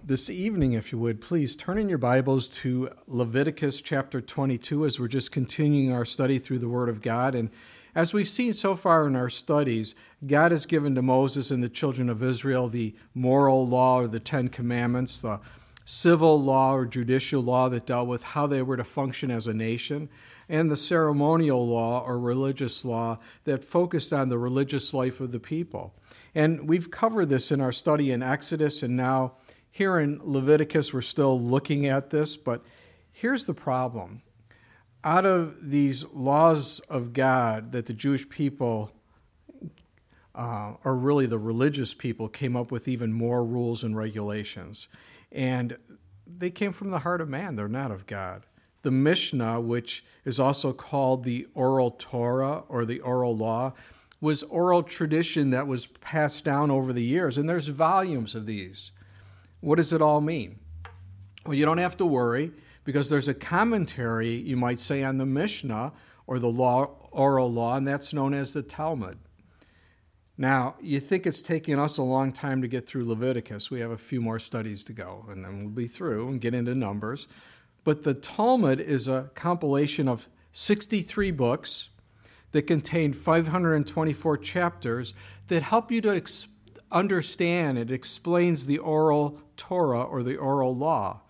This evening, if you would, please turn in your Bibles to Leviticus chapter 22 as we're just continuing our study through the Word of God. And as we've seen so far in our studies, God has given to Moses and the children of Israel the moral law or the Ten Commandments, the civil law or judicial law that dealt with how they were to function as a nation, and the ceremonial law or religious law that focused on the religious life of the people. And we've covered this in our study in Exodus, and now here in Leviticus, we're still looking at this, but here's the problem. Out of these laws of God that the Jewish people, or really the religious people, came up with even more rules and regulations. And they came from the heart of man. They're not of God. The Mishnah, which is also called the Oral Torah or the Oral Law, was oral tradition that was passed down over the years. And there's volumes of these. What does it all mean? Well, you don't have to worry because there's a commentary, you might say, on the Mishnah or the oral law, and that's known as the Talmud. Now, you think it's taking us a long time to get through Leviticus. We have a few more studies to go, and then we'll be through and get into Numbers. But the Talmud is a compilation of 63 books that contain 524 chapters that help you to understand. It explains the oral Torah or the oral law.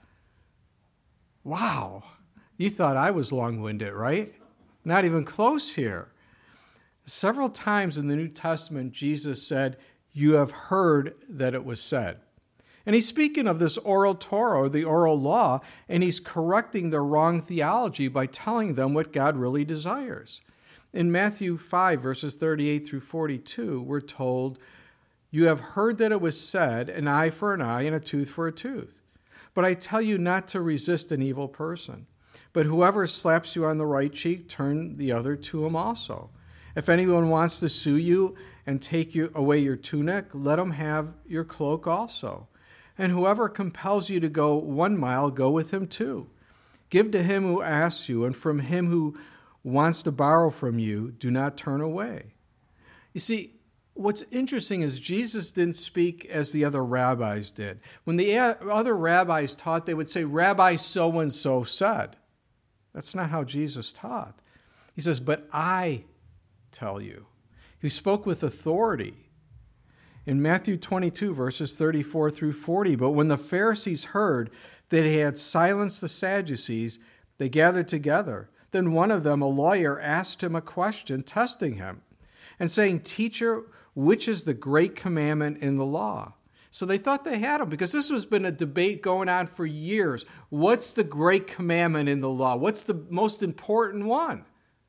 Wow, you thought I was long-winded, right? Not even close here. Several times in the New Testament, Jesus said, "You have heard that it was said." And he's speaking of this oral Torah or the oral law, and he's correcting their wrong theology by telling them what God really desires. In Matthew 5, verses 38 through 42, we're told, "You have heard that it was said, an eye for an eye and a tooth for a tooth. But I tell you not to resist an evil person. But whoever slaps you on the right cheek, turn the other to him also. If anyone wants to sue you and take you away your tunic, let him have your cloak also. And whoever compels you to go 1 mile, go with him 2. Give to him who asks you, and from him who wants to borrow from you, do not turn away." You see, what's interesting is Jesus didn't speak as the other rabbis did. When the other rabbis taught, they would say, "Rabbi so-and-so said." That's not how Jesus taught. He says, "But I tell you." He spoke with authority. In Matthew 22, verses 34 through 40, "But when the Pharisees heard that he had silenced the Sadducees, they gathered together. Then one of them, a lawyer, asked him a question, testing him, and saying, 'Teacher, which is the great commandment in the law?'" So they thought they had him because this has been a debate going on for years. What's the great commandment in the law? What's the most important one?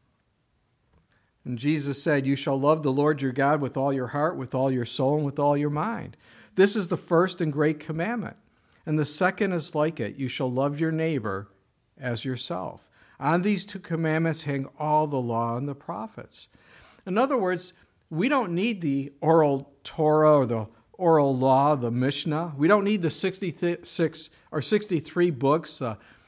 And Jesus said, "You shall love the Lord your God with all your heart, with all your soul, and with all your mind. This is the first and great commandment. And the second is like it. You shall love your neighbor as yourself. On these 2 commandments hang all the law and the prophets." In other words, we don't need the oral Torah or the oral law, the Mishnah. We don't need the 66 or 63 books,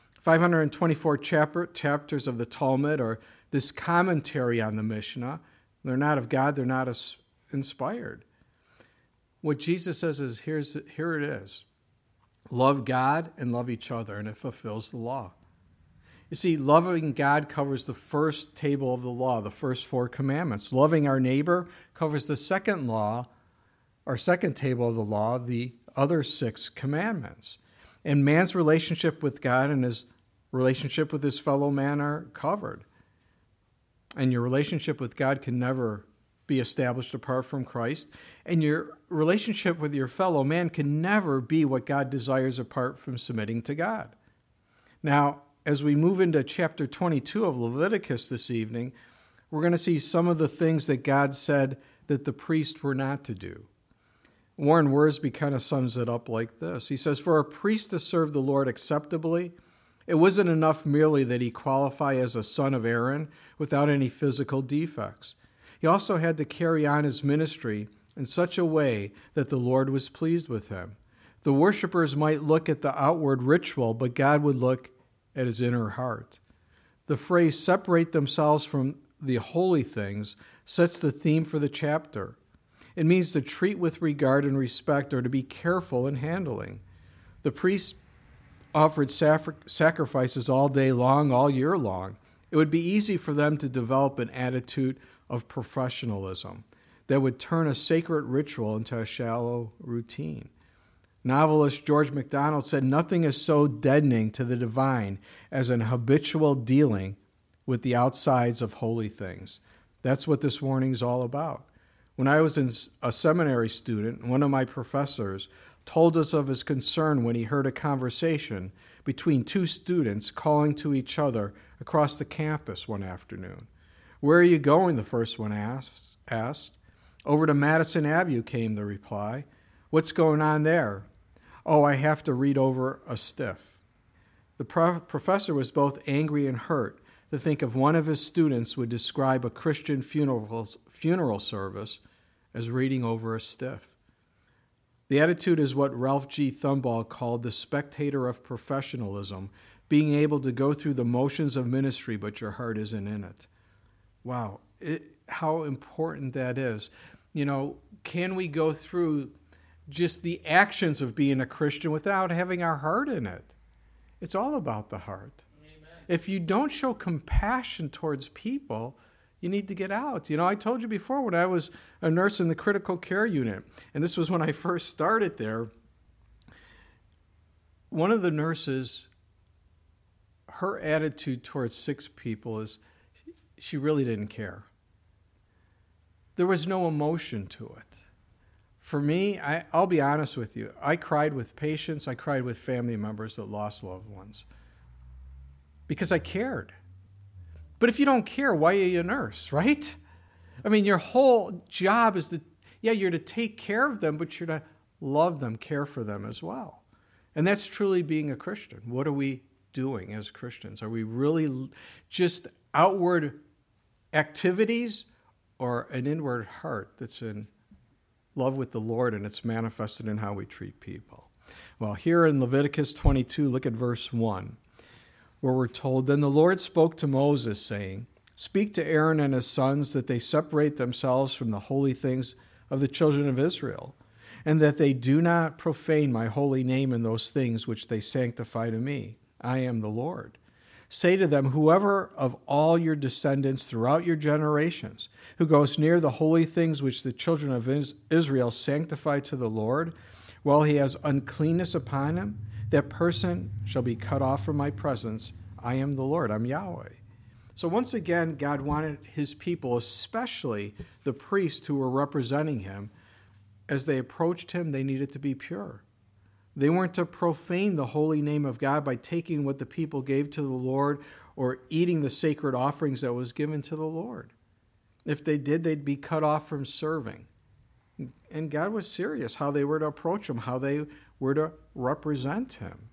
524 chapters of the Talmud, or this commentary on the Mishnah. They're not of God. They're not inspired. What Jesus says is, here it is. Love God and love each other, and it fulfills the law. You see, loving God covers the first table of the law, the first 4 commandments. Loving our neighbor covers the second law, or second table of the law, the other 6 commandments. And man's relationship with God and his relationship with his fellow man are covered. And your relationship with God can never be established apart from Christ. And your relationship with your fellow man can never be what God desires apart from submitting to God. Now, as we move into chapter 22 of Leviticus this evening, we're going to see some of the things that God said that the priests were not to do. Warren Wiersbe kind of sums it up like this. He says, "For a priest to serve the Lord acceptably, it wasn't enough merely that he qualify as a son of Aaron without any physical defects. He also had to carry on his ministry in such a way that the Lord was pleased with him. The worshipers might look at the outward ritual, but God would look at his inner heart. The phrase separate themselves from the holy things sets the theme for the chapter. It means to treat with regard and respect or to be careful in handling. The priests offered sacrifices all day long, all year long. It would be easy for them to develop an attitude of professionalism that would turn a sacred ritual into a shallow routine. Novelist George MacDonald said, "Nothing is so deadening to the divine as an habitual dealing with the outsides of holy things." That's what this warning is all about. When I was a seminary student, one of my professors told us of his concern when he heard a conversation between two students calling to each other across the campus one afternoon. "Where are you going?" the first one asked. "Over to Madison Avenue," came the reply. "What's going on there?" "Oh, I have to read over a stiff." The professor was both angry and hurt to think of one of his students would describe a Christian funeral service as reading over a stiff. The attitude is what Ralph G. Thumball called the spectator of professionalism, being able to go through the motions of ministry, but your heart isn't in it. Wow, how important that is. Can we go through just the actions of being a Christian without having our heart in it? It's all about the heart. Amen. If you don't show compassion towards people, you need to get out. I told you before, when I was a nurse in the critical care unit, and this was when I first started there, one of the nurses, her attitude towards sick people is she really didn't care. There was no emotion to it. For me, I'll be honest with you, I cried with patients, I cried with family members that lost loved ones because I cared. But if you don't care, why are you a nurse, right? I mean, your whole job is you're to take care of them, but you're to love them, care for them as well. And that's truly being a Christian. What are we doing as Christians? Are we really just outward activities or an inward heart that's in love with the Lord and it's manifested in how we treat people? Well, here in Leviticus 22, look at verse 1. Where we're told, "Then the Lord spoke to Moses, saying, Speak to Aaron and his sons that they separate themselves from the holy things of the children of Israel, and that they do not profane my holy name in those things which they sanctify to me. I am the Lord. Say to them, whoever of all your descendants throughout your generations who goes near the holy things which the children of Israel sanctify to the Lord, while he has uncleanness upon him, that person shall be cut off from my presence. I am the Lord. I'm Yahweh." So once again, God wanted his people, especially the priests who were representing him, as they approached him, they needed to be pure. They weren't to profane the holy name of God by taking what the people gave to the Lord or eating the sacred offerings that was given to the Lord. If they did, they'd be cut off from serving. And God was serious how they were to approach him, how they were to represent him.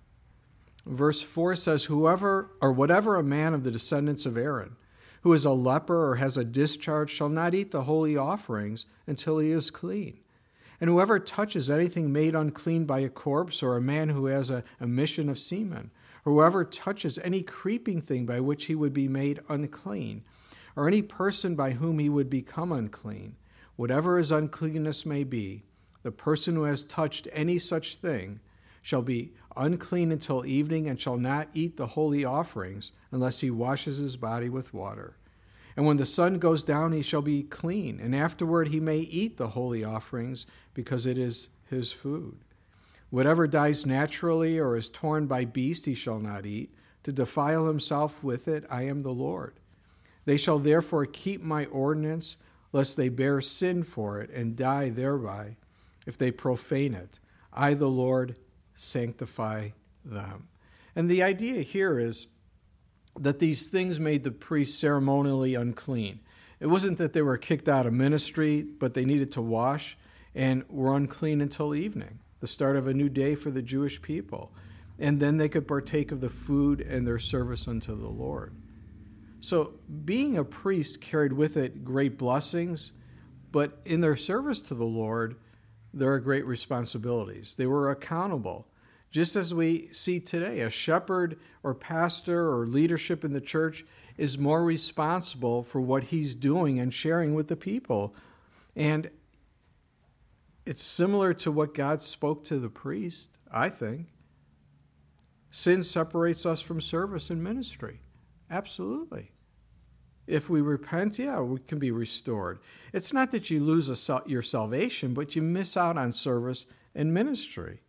Verse 4 says, "Whoever or whatever a man of the descendants of Aaron, who is a leper or has a discharge, shall not eat the holy offerings until he is clean. And whoever touches anything made unclean by a corpse, or a man who has a emission of semen, or whoever touches any creeping thing by which he would be made unclean, or any person by whom he would become unclean, whatever his uncleanness may be, the person who has touched any such thing shall be unclean until evening, and shall not eat the holy offerings unless he washes his body with water. And when the sun goes down, he shall be clean, and afterward he may eat the holy offerings, because it is his food. Whatever dies naturally or is torn by beast he shall not eat, to defile himself with it. I am the Lord. They shall therefore keep my ordinance, lest they bear sin for it and die thereby, if they profane it. I, the Lord, sanctify them." And the idea here is that these things made the priests ceremonially unclean. It wasn't that they were kicked out of ministry, but they needed to wash and were unclean until evening, the start of a new day for the Jewish people. And then they could partake of the food and their service unto the Lord. So being a priest carried with it great blessings, but in their service to the Lord, there are great responsibilities. They were accountable. Just as we see today, a shepherd or pastor or leadership in the church is more responsible for what he's doing and sharing with the people. And it's similar to what God spoke to the priest, I think. Sin separates us from service and ministry. Absolutely. If we repent, we can be restored. It's not that you lose your salvation, but you miss out on service and ministry.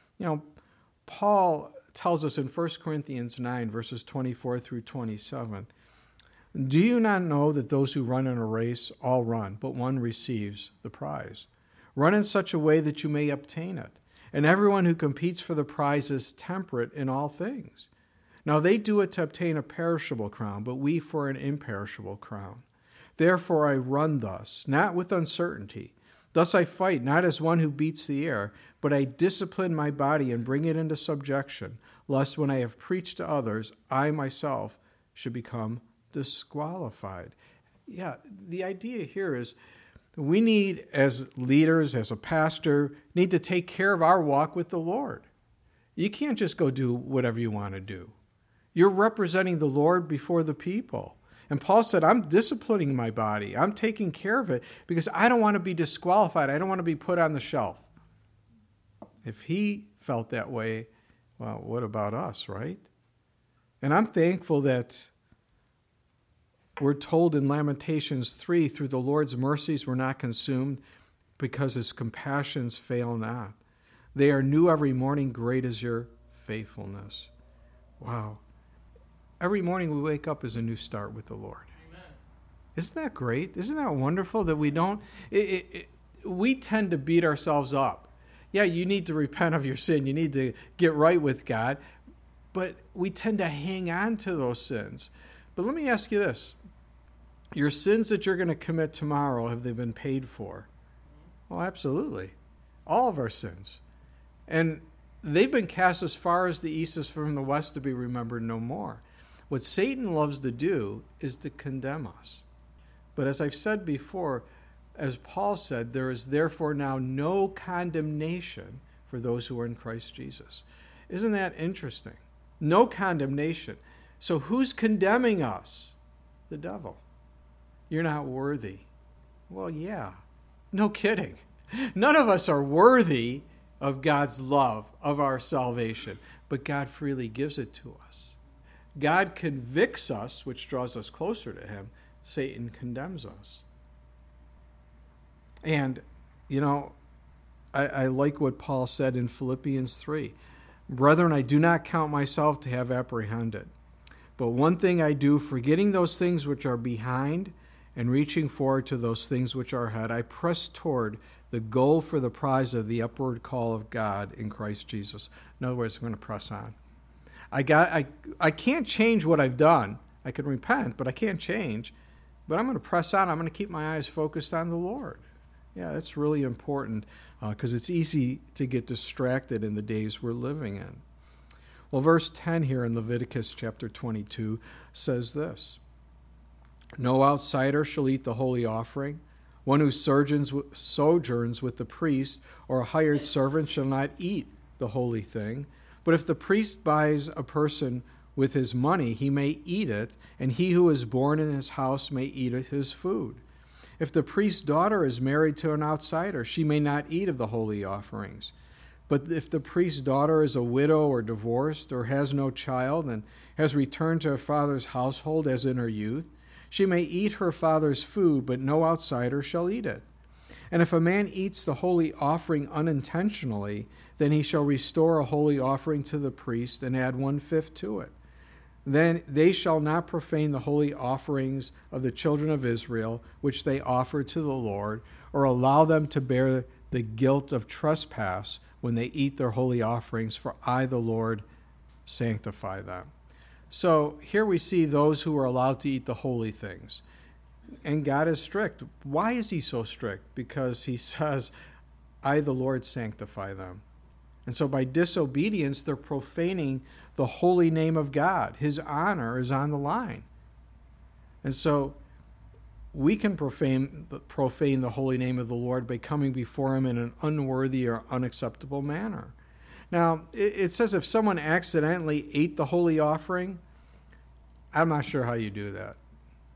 Paul tells us in 1 Corinthians 9, verses 24 through 27, "Do you not know that those who run in a race all run, but one receives the prize? Run in such a way that you may obtain it. And everyone who competes for the prize is temperate in all things. Now they do it to obtain a perishable crown, but we for an imperishable crown. Therefore I run thus, not with uncertainty. Thus I fight, not as one who beats the air, but I discipline my body and bring it into subjection, lest when I have preached to others, I myself should become disqualified." The idea here is we need, as leaders, as a pastor, need to take care of our walk with the Lord. You can't just go do whatever you want to do. You're representing the Lord before the people. And Paul said, I'm disciplining my body. I'm taking care of it because I don't want to be disqualified. I don't want to be put on the shelf. If he felt that way, well, what about us, right? And I'm thankful that we're told in Lamentations 3, through the Lord's mercies we're not consumed because his compassions fail not. They are new every morning, great is your faithfulness. Wow. Every morning we wake up is a new start with the Lord. Amen. Isn't that great? Isn't that wonderful that we don't... we tend to beat ourselves up. Yeah, you need to repent of your sin. You need to get right with God. But we tend to hang on to those sins. But let me ask you this. Your sins that you're going to commit tomorrow, have they been paid for? Well, absolutely. All of our sins. And they've been cast as far as the east is from the west to be remembered no more. What Satan loves to do is to condemn us. But as I've said before, as Paul said, there is therefore now no condemnation for those who are in Christ Jesus. Isn't that interesting? No condemnation. So who's condemning us? The devil. You're not worthy. Well, yeah. No kidding. None of us are worthy of God's love, of our salvation, but God freely gives it to us. God convicts us, which draws us closer to him. Satan condemns us. And, I like what Paul said in Philippians 3. "Brethren, I do not count myself to have apprehended. But one thing I do, forgetting those things which are behind and reaching forward to those things which are ahead, I press toward the goal for the prize of the upward call of God in Christ Jesus." In other words, I'm going to press on. I can't change what I've done. I can repent, but I can't change. But I'm going to press on. I'm going to keep my eyes focused on the Lord. Yeah, that's really important because it's easy to get distracted in the days we're living in. Well, verse 10 here in Leviticus chapter 22 says this: "No outsider shall eat the holy offering. One who sojourns with the priest or a hired servant shall not eat the holy thing. But if the priest buys a person with his money, he may eat it, and he who is born in his house may eat his food. If the priest's daughter is married to an outsider, she may not eat of the holy offerings. But if the priest's daughter is a widow or divorced or has no child and has returned to her father's household as in her youth, she may eat her father's food, but no outsider shall eat it. And if a man eats the holy offering unintentionally, then he shall restore a holy offering to the priest and add 1/5 to it. Then they shall not profane the holy offerings of the children of Israel, which they offer to the Lord, or allow them to bear the guilt of trespass when they eat their holy offerings, for I, the Lord, sanctify them." So here we see those who are allowed to eat the holy things. And God is strict. Why is he so strict? Because he says, I, the Lord, sanctify them. And so by disobedience, they're profaning the holy name of God. His honor is on the line. And so we can profane the holy name of the Lord by coming before him in an unworthy or unacceptable manner. Now, it says if someone accidentally ate the holy offering, I'm not sure how you do that.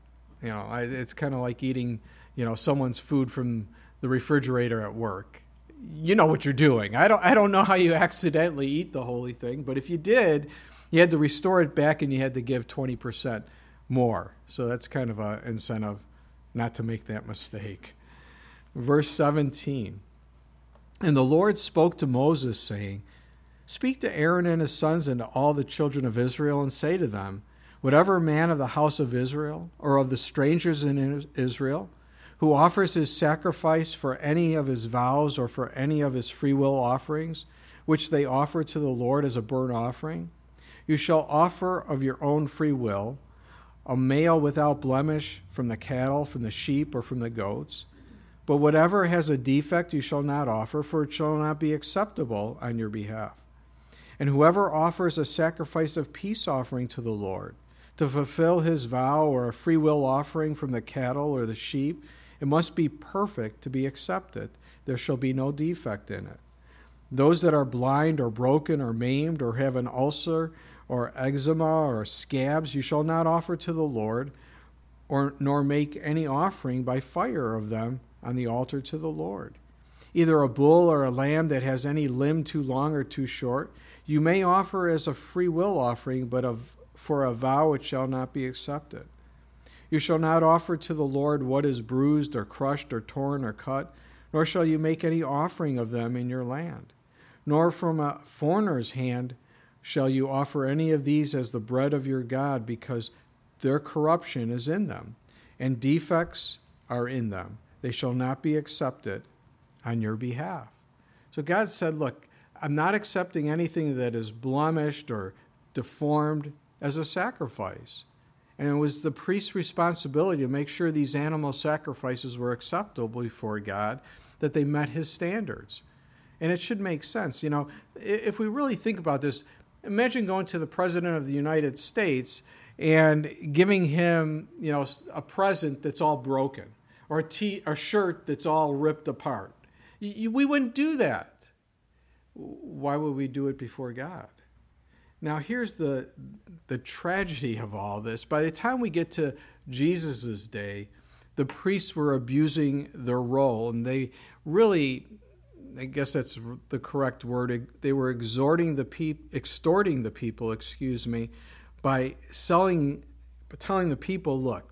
It's kind of like eating, someone's food from the refrigerator at work. you know what you're doing. I don't know how you accidentally eat the holy thing, but if you did, you had to restore it back and you had to give 20% more. So that's kind of an incentive not to make that mistake. Verse 17. And the Lord spoke to Moses, saying, Speak to Aaron and his sons and to all the children of Israel, and say to them, Whatever man of the house of Israel, or of the strangers in Israel, who offers his sacrifice for any of his vows or for any of his freewill offerings, which they offer to the Lord as a burnt offering, you shall offer of your own free will a male without blemish from the cattle, from the sheep, or from the goats. But whatever has a defect you shall not offer, for it shall not be acceptable on your behalf. And whoever offers a sacrifice of peace offering to the Lord, to fulfill his vow, or a free will offering from the cattle or the sheep, it must be perfect to be accepted. There shall be no defect in it. Those that are blind or broken or maimed or have an ulcer or eczema or scabs you shall not offer to the Lord, nor make any offering by fire of them on the altar to the Lord. Either a bull or a lamb that has any limb too long or too short, you may offer as a free will offering, but for a vow it shall not be accepted. You shall not offer to the Lord what is bruised or crushed or torn or cut, nor shall you make any offering of them in your land. Nor from a foreigner's hand shall you offer any of these as the bread of your God, because their corruption is in them, and defects are in them. They shall not be accepted on your behalf. So God said, look, I'm not accepting anything that is blemished or deformed as a sacrifice. And it was the priest's responsibility to make sure these animal sacrifices were acceptable before God, that they met his standards. And it should make sense. You know, if we really think about this, imagine going to the President of the United States and giving him, you know, a present that's all broken, or a shirt that's all ripped apart. We wouldn't do that. Why would we do it before God? Now, here's the tragedy of all this. By the time we get to Jesus' day, the priests were abusing their role, and they really, I guess that's the correct word, they were extorting the people, by telling the people, look,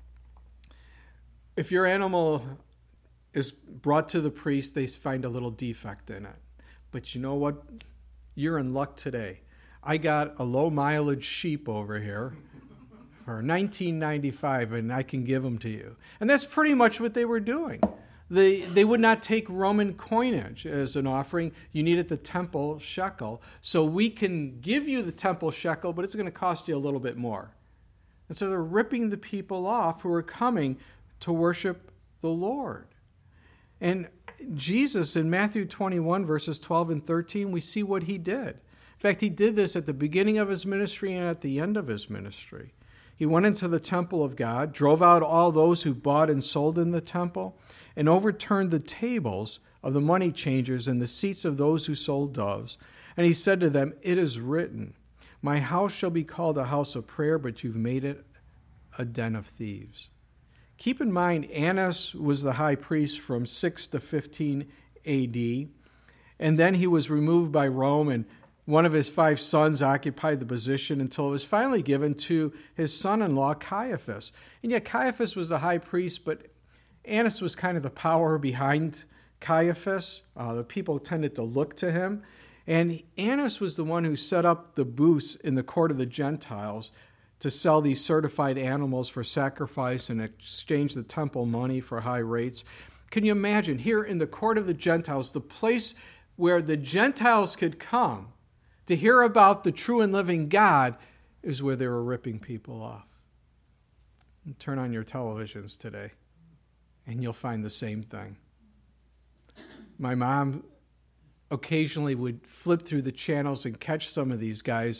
if your animal is brought to the priest, they find a little defect in it. But you know what? You're in luck today. I got a low mileage sheep over here for $19.95, and I can give them to you. And that's pretty much what they were doing. They would not take Roman coinage as an offering. You needed the temple shekel. So we can give you the temple shekel, but it's going to cost you a little bit more. And so they're ripping the people off who are coming to worship the Lord. And Jesus, in Matthew 21, verses 12 and 13, we see what he did. In fact, he did this at the beginning of his ministry and at the end of his ministry. He went into the temple of God, drove out all those who bought and sold in the temple, and overturned the tables of the money changers and the seats of those who sold doves. And he said to them, "It is written, my house shall be called a house of prayer, but you've made it a den of thieves." Keep in mind, Annas was the high priest from 6 to 15 AD, and then he was removed by Rome, and one of his 5 sons occupied the position until it was finally given to his son-in-law, Caiaphas. And yet Caiaphas was the high priest, but Annas was kind of the power behind Caiaphas. The people tended to look to him. And Annas was the one who set up the booths in the court of the Gentiles to sell these certified animals for sacrifice and exchange the temple money for high rates. Can you imagine, here in the court of the Gentiles, the place where the Gentiles could come to hear about the true and living God, is where they were ripping people off. And turn on your televisions today, and you'll find the same thing. My mom occasionally would flip through the channels and catch some of these guys,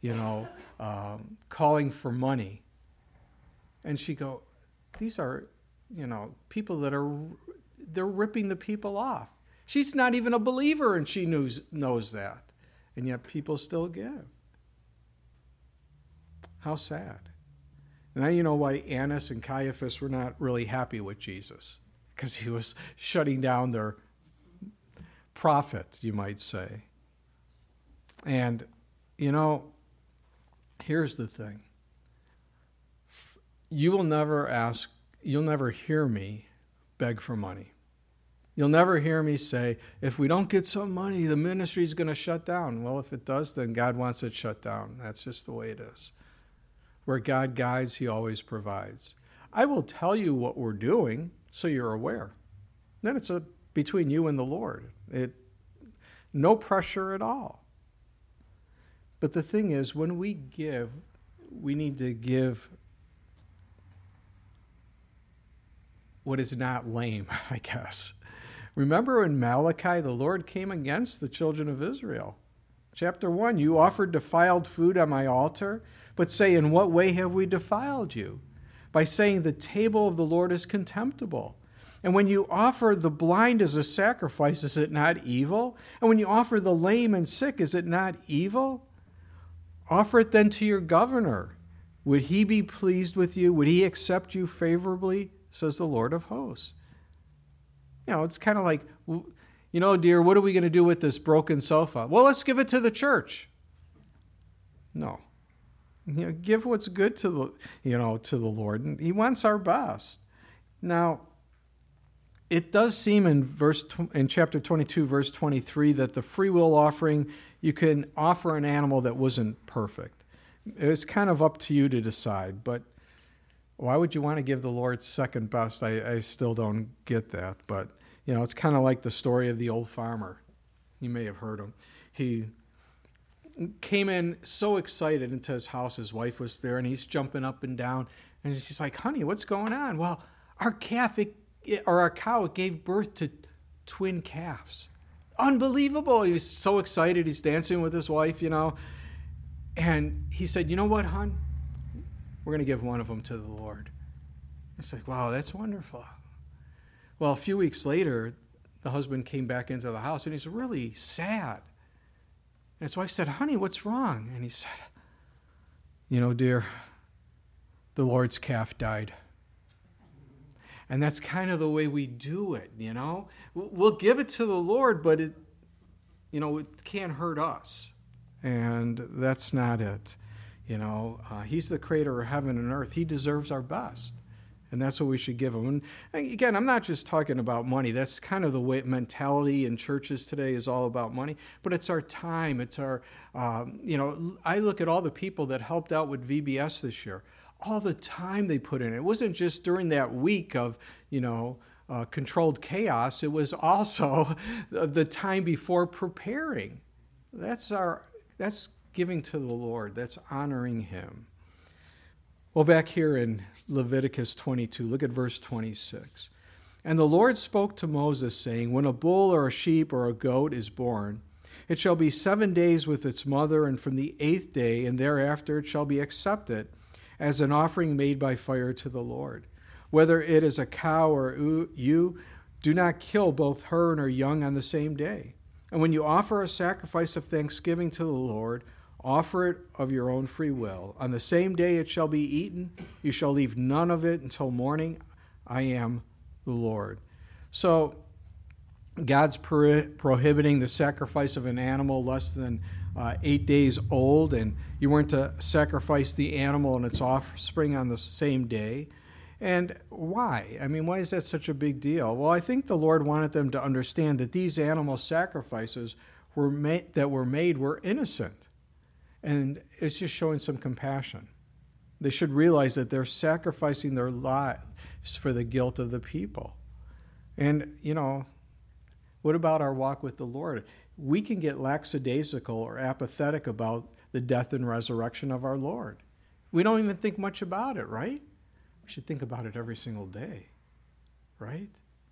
calling for money. And she'd go, these are, people that they're ripping the people off. She's not even a believer, and she knows that. And yet people still give. How sad. Now you know why Annas and Caiaphas were not really happy with Jesus, because he was shutting down their profit, you might say. And, here's the thing. You'll never hear me beg for money. You'll never hear me say, if we don't get some money, the ministry's going to shut down. Well, if it does, then God wants it shut down. That's just the way it is. Where God guides, he always provides. I will tell you what we're doing so you're aware. Then it's between you and the Lord. No pressure at all. But the thing is, when we give, we need to give what is not lame, I guess. Remember in Malachi, the Lord came against the children of Israel. Chapter 1, you offered defiled food on my altar, but say, in what way have we defiled you? By saying the table of the Lord is contemptible. And when you offer the blind as a sacrifice, is it not evil? And when you offer the lame and sick, is it not evil? Offer it then to your governor. Would he be pleased with you? Would he accept you favorably? Says the Lord of hosts. It's kind of like, dear, what are we going to do with this broken sofa? Well, let's give it to the church. No. Give what's good to the Lord. And he wants our best. Now, it does seem in chapter 22, verse 23, that the free will offering, you can offer an animal that wasn't perfect. It's kind of up to you to decide, but why would you want to give the Lord second best? I still don't get that. But, it's kind of like the story of the old farmer. You may have heard him. He came in so excited into his house. His wife was there, and he's jumping up and down. And she's like, honey, what's going on? Well, our cow gave birth to twin calves. Unbelievable. He was so excited. He's dancing with his wife, And he said, you know what, hon? We're going to give one of them to the Lord. It's like, wow, that's wonderful. Well, a few weeks later, the husband came back into the house, and he's really sad. And his wife said, honey, what's wrong? And he said, dear, the Lord's calf died. And that's kind of the way we do it, We'll give it to the Lord, but it can't hurt us. And that's not it. He's the creator of heaven and earth. He deserves our best. And that's what we should give him. And again, I'm not just talking about money. That's kind of the way mentality in churches today is all about money. But it's our time. It's our, I look at all the people that helped out with VBS this year. All the time they put in. It wasn't just during that week of, controlled chaos. It was also the time before preparing. That's giving to the Lord. That's honoring him. Well, back here in Leviticus 22, look at verse 26. And the Lord spoke to Moses, saying, when a bull or a sheep or a goat is born, it shall be 7 days with its mother, and from the 8th day and thereafter it shall be accepted as an offering made by fire to the Lord. Whether it is a cow or ewe, do not kill both her and her young on the same day. And when you offer a sacrifice of thanksgiving to the Lord, offer it of your own free will. On the same day it shall be eaten. You shall leave none of it until morning. I am the Lord. So God's prohibiting the sacrifice of an animal less than 8 days old, and you weren't to sacrifice the animal and its offspring on the same day. And why? Why is that such a big deal? Well, I think the Lord wanted them to understand that these animal sacrifices were made were innocent. And it's just showing some compassion. They should realize that they're sacrificing their lives for the guilt of the people. And, what about our walk with the Lord? We can get lackadaisical or apathetic about the death and resurrection of our Lord. We don't even think much about it, right? We should think about it every single day, right?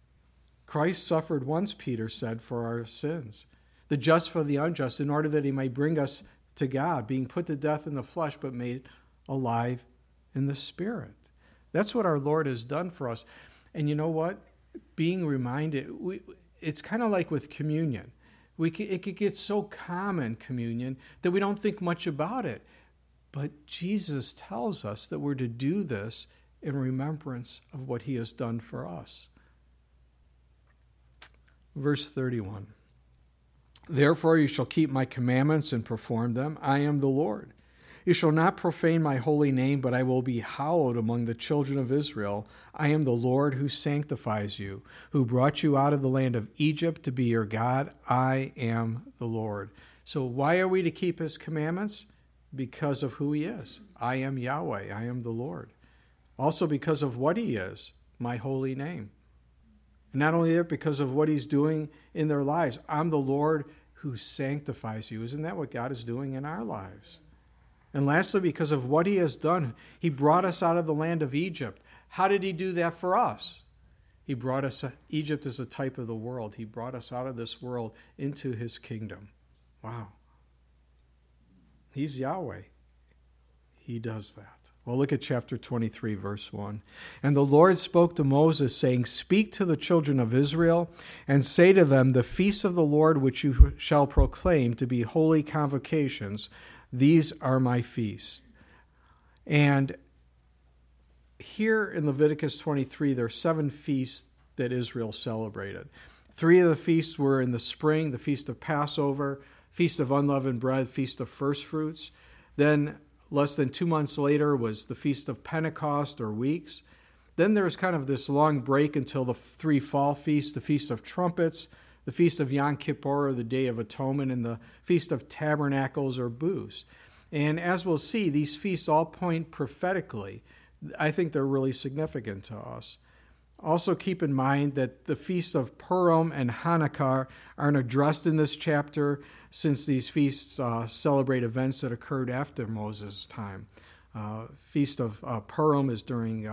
Christ suffered once, Peter said, for our sins, the just for the unjust, in order that he might bring us to God, being put to death in the flesh, but made alive in the Spirit. That's what our Lord has done for us. And you know what? Being reminded, it's kind of like with communion. It could get so common, communion, that we don't think much about it. But Jesus tells us that we're to do this in remembrance of what he has done for us. Verse 31. Therefore you shall keep my commandments and perform them. I am the Lord. You shall not profane my holy name, but I will be hallowed among the children of Israel. I am the Lord who sanctifies you, who brought you out of the land of Egypt to be your God. I am the Lord. So why are we to keep his commandments? Because of who he is. I am Yahweh. I am the Lord. Also because of what he is, my holy name. And not only that, because of what he's doing in their lives. I'm the Lord who sanctifies you. Isn't that what God is doing in our lives? And lastly, because of what he has done, he brought us out of the land of Egypt. How did he do that for us? He brought us, Egypt is a type of the world. He brought us out of this world into his kingdom. Wow. He's Yahweh. He does that. Well, look at chapter 23, verse 1. And the Lord spoke to Moses, saying, Speak to the children of Israel, and say to them, The feasts of the Lord which you shall proclaim to be holy convocations, these are my feasts. And here in Leviticus 23, there are 7 feasts that Israel celebrated. 3 of the feasts were in the spring, the Feast of Passover, Feast of Unleavened Bread, Feast of First Fruits. Then, less than 2 months later, was the Feast of Pentecost, or Weeks. Then there was kind of this long break until the 3 fall feasts, the Feast of Trumpets, the Feast of Yom Kippur, or the Day of Atonement, and the Feast of Tabernacles, or Booths. And as we'll see, these feasts all point prophetically. I think they're really significant to us. Also keep in mind that the feasts of Purim and Hanukkah aren't addressed in this chapter, since these feasts celebrate events that occurred after Moses' time. Feast of Purim is during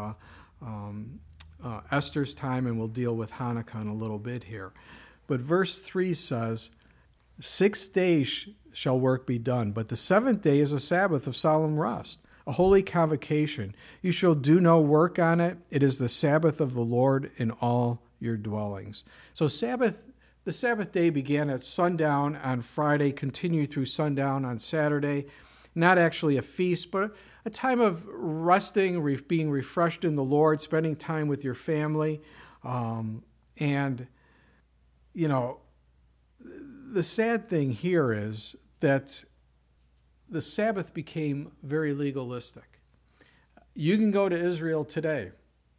Esther's time, and we'll deal with Hanukkah in a little bit here. But verse 3 says, 6 days shall work be done, but the 7th day is a Sabbath of solemn rest, a holy convocation. You shall do no work on it. It is the Sabbath of the Lord in all your dwellings. So the Sabbath day began at sundown on Friday, continued through sundown on Saturday. Not actually a feast, but a time of resting, being refreshed in the Lord, spending time with your family. And, you know, the sad thing here is that the Sabbath became very legalistic. You can go to Israel today,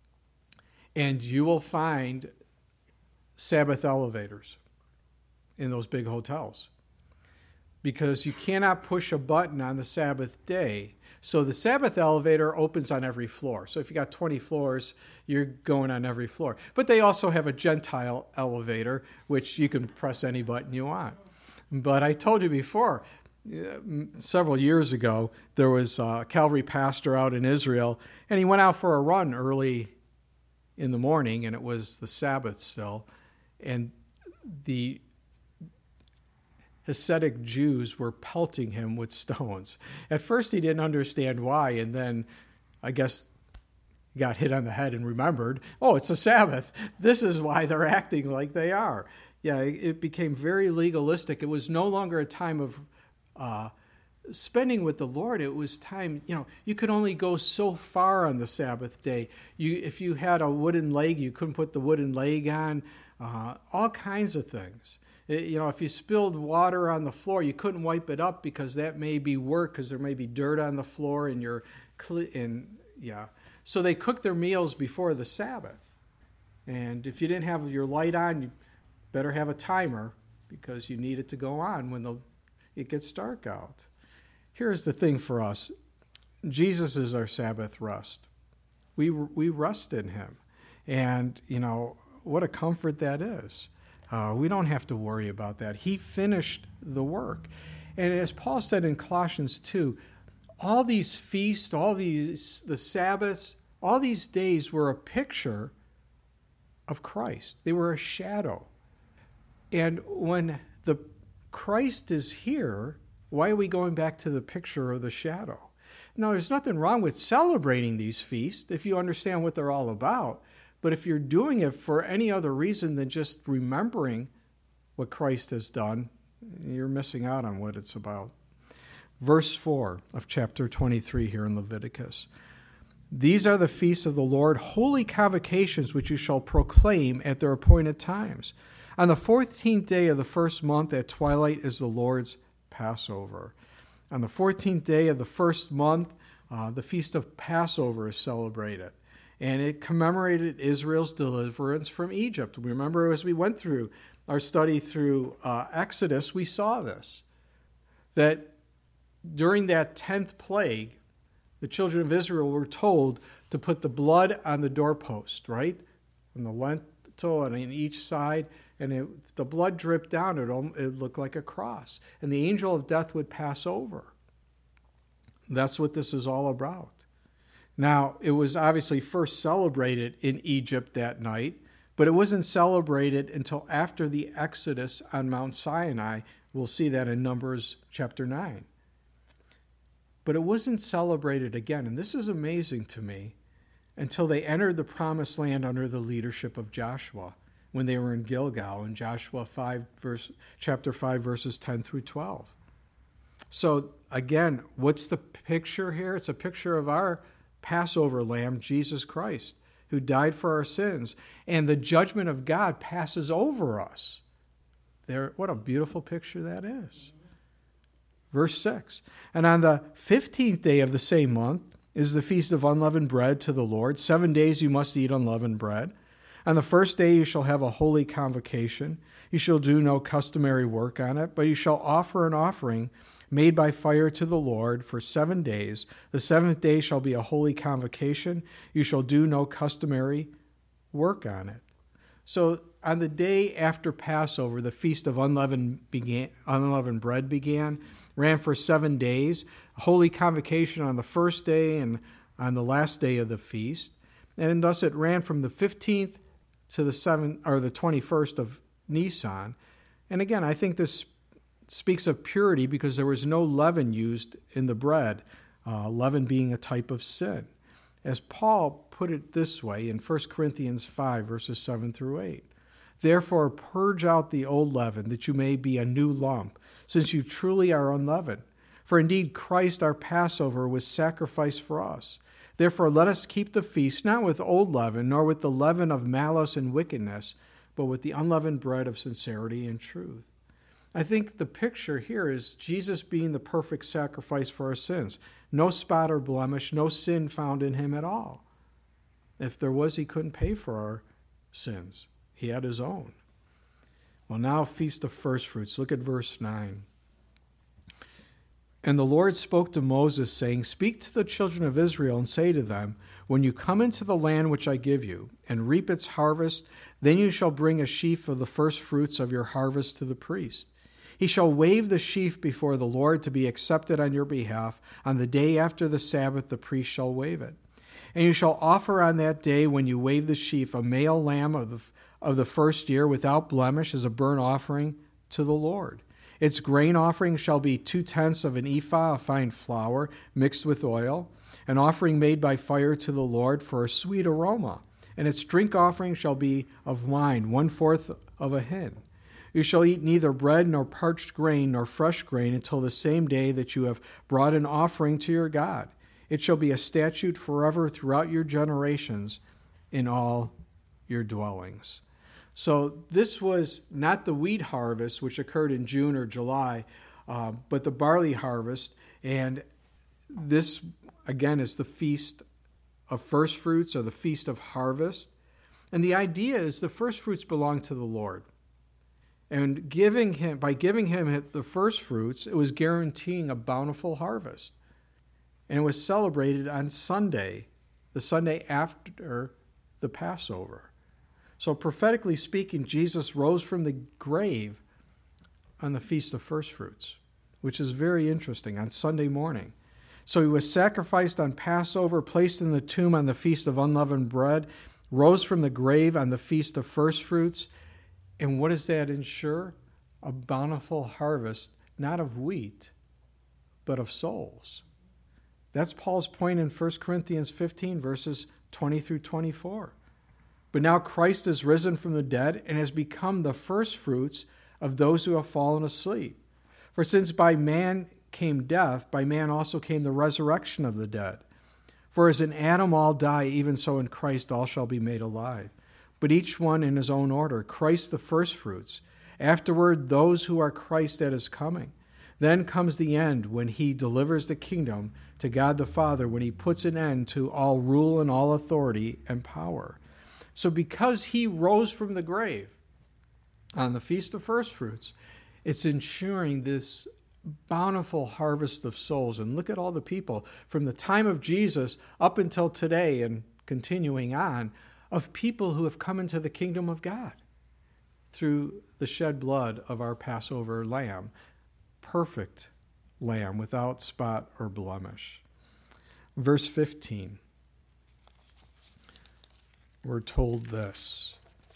and you will find Sabbath elevators in those big hotels, because you cannot push a button on the Sabbath day. So the Sabbath elevator opens on every floor. So if you got 20 floors, you're going on every floor. But they also have a Gentile elevator, which you can press any button you want. But I told you before, several years ago, there was a Calvary pastor out in Israel, and he went out for a run early in the morning, and it was the Sabbath still, and the Hasidic Jews were pelting him with stones. At first he didn't understand why, and then I guess he got hit on the head and remembered, oh, it's the Sabbath. This is why they're acting like they are. Yeah, it became very legalistic. It was no longer a time of spending with the Lord. It was time, you could only go so far on the Sabbath day. If you had a wooden leg, you couldn't put the wooden leg on. All kinds of things. If you spilled water on the floor, you couldn't wipe it up because that may be work, because there may be dirt on the floor So they cooked their meals before the Sabbath. And if you didn't have your light on, you better have a timer, because you need it to go on when it gets dark out. Here's the thing for us. Jesus is our Sabbath rest. We rest in him. And, what a comfort that is. We don't have to worry about that. He finished the work. And as Paul said in Colossians 2, all these feasts, the Sabbaths, all these days were a picture of Christ. They were a shadow. And when the Christ is here, why are we going back to the picture of the shadow? Now, there's nothing wrong with celebrating these feasts if you understand what they're all about. But if you're doing it for any other reason than just remembering what Christ has done, you're missing out on what it's about. Verse 4 of chapter 23 here in Leviticus. These are the feasts of the Lord, holy convocations which you shall proclaim at their appointed times. On the 14th day of the first month at twilight is the Lord's Passover. On the 14th day of the first month, the Feast of Passover is celebrated. And it commemorated Israel's deliverance from Egypt. Remember, as we went through our study through Exodus, we saw this. That during that 10th plague, the children of Israel were told to put the blood on the doorpost, right? On the lintel and on each side. And the blood dripped down. It looked like a cross. And the angel of death would pass over. That's what this is all about. Now, it was obviously first celebrated in Egypt that night, but it wasn't celebrated until after the Exodus on Mount Sinai. We'll see that in Numbers chapter 9. But it wasn't celebrated again, and this is amazing to me, until they entered the promised land under the leadership of Joshua, when they were in Gilgal in Joshua chapter 5, verses 10 through 12. So again, what's the picture here? It's a picture of our Passover lamb, Jesus Christ, who died for our sins, and the judgment of God passes over us. What a beautiful picture that is. Verse 6, and on the 15th day of the same month is the feast of unleavened bread to the Lord. 7 days you must eat unleavened bread. On the first day you shall have a holy convocation. You shall do no customary work on it, but you shall offer an offering made by fire to the Lord for 7 days. The seventh day shall be a holy convocation. You shall do no customary work on it. So on the day after Passover, the feast of unleavened bread began, ran for 7 days, a holy convocation on the first day and on the last day of the feast. And thus it ran from the 15th to the 21st of Nisan. And again, I think this speaks of purity because there was no leaven used in the bread, leaven being a type of sin. As Paul put it this way in 1 Corinthians 5, verses 7 through 8. Therefore, purge out the old leaven, that you may be a new lump, since you truly are unleavened. For indeed Christ our Passover was sacrificed for us. Therefore let us keep the feast, not with old leaven, nor with the leaven of malice and wickedness, but with the unleavened bread of sincerity and truth. I think the picture here is Jesus being the perfect sacrifice for our sins. No spot or blemish, no sin found in him at all. If there was, he couldn't pay for our sins. He had his own. Well, now Feast of First Fruits. Look at verse 9. And the Lord spoke to Moses, saying, Speak to the children of Israel and say to them, When you come into the land which I give you, and reap its harvest, then you shall bring a sheaf of the first fruits of your harvest to the priest. He shall wave the sheaf before the Lord to be accepted on your behalf. On the day after the Sabbath the priest shall wave it. And you shall offer on that day when you wave the sheaf a male lamb of the first year without blemish as a burnt offering to the Lord. Its grain offering shall be 2/10 of an ephah of fine flour mixed with oil, an offering made by fire to the Lord for a sweet aroma. And its drink offering shall be of wine, 1/4 of a hin. You shall eat neither bread nor parched grain nor fresh grain until the same day that you have brought an offering to your God. It shall be a statute forever throughout your generations in all your dwellings. So this was not the wheat harvest, which occurred in June or July, but the barley harvest. And this, again, is the Feast of First Fruits, or the Feast of Harvest. And the idea is the first fruits belong to the Lord. And by giving him the first fruits, it was guaranteeing a bountiful harvest. And it was celebrated on Sunday, the Sunday after the Passover. So prophetically speaking, Jesus rose from the grave on the Feast of First Fruits, which is very interesting, on Sunday morning. So he was sacrificed on Passover, placed in the tomb on the Feast of Unleavened Bread, rose from the grave on the Feast of First Fruits. And what does that ensure? A bountiful harvest, not of wheat, but of souls. That's Paul's point in 1 Corinthians 15, verses 20 through 24. But now Christ is risen from the dead and has become the first fruits of those who have fallen asleep. For since by man came death, by man also came the resurrection of the dead. For as in Adam all die, even so in Christ all shall be made alive. but each one in his own order. Christ the firstfruits. Afterward, those who are Christ at his coming. Then comes the end when he delivers the kingdom to God the Father, when he puts an end to all rule and all authority and power. So because he rose from the grave on the Feast of Firstfruits, it's ensuring this bountiful harvest of souls. And look at all the people from the time of Jesus up until today and continuing on, of people who have come into the kingdom of God through the shed blood of our Passover lamb, perfect lamb without spot or blemish. Verse 15, we're told this.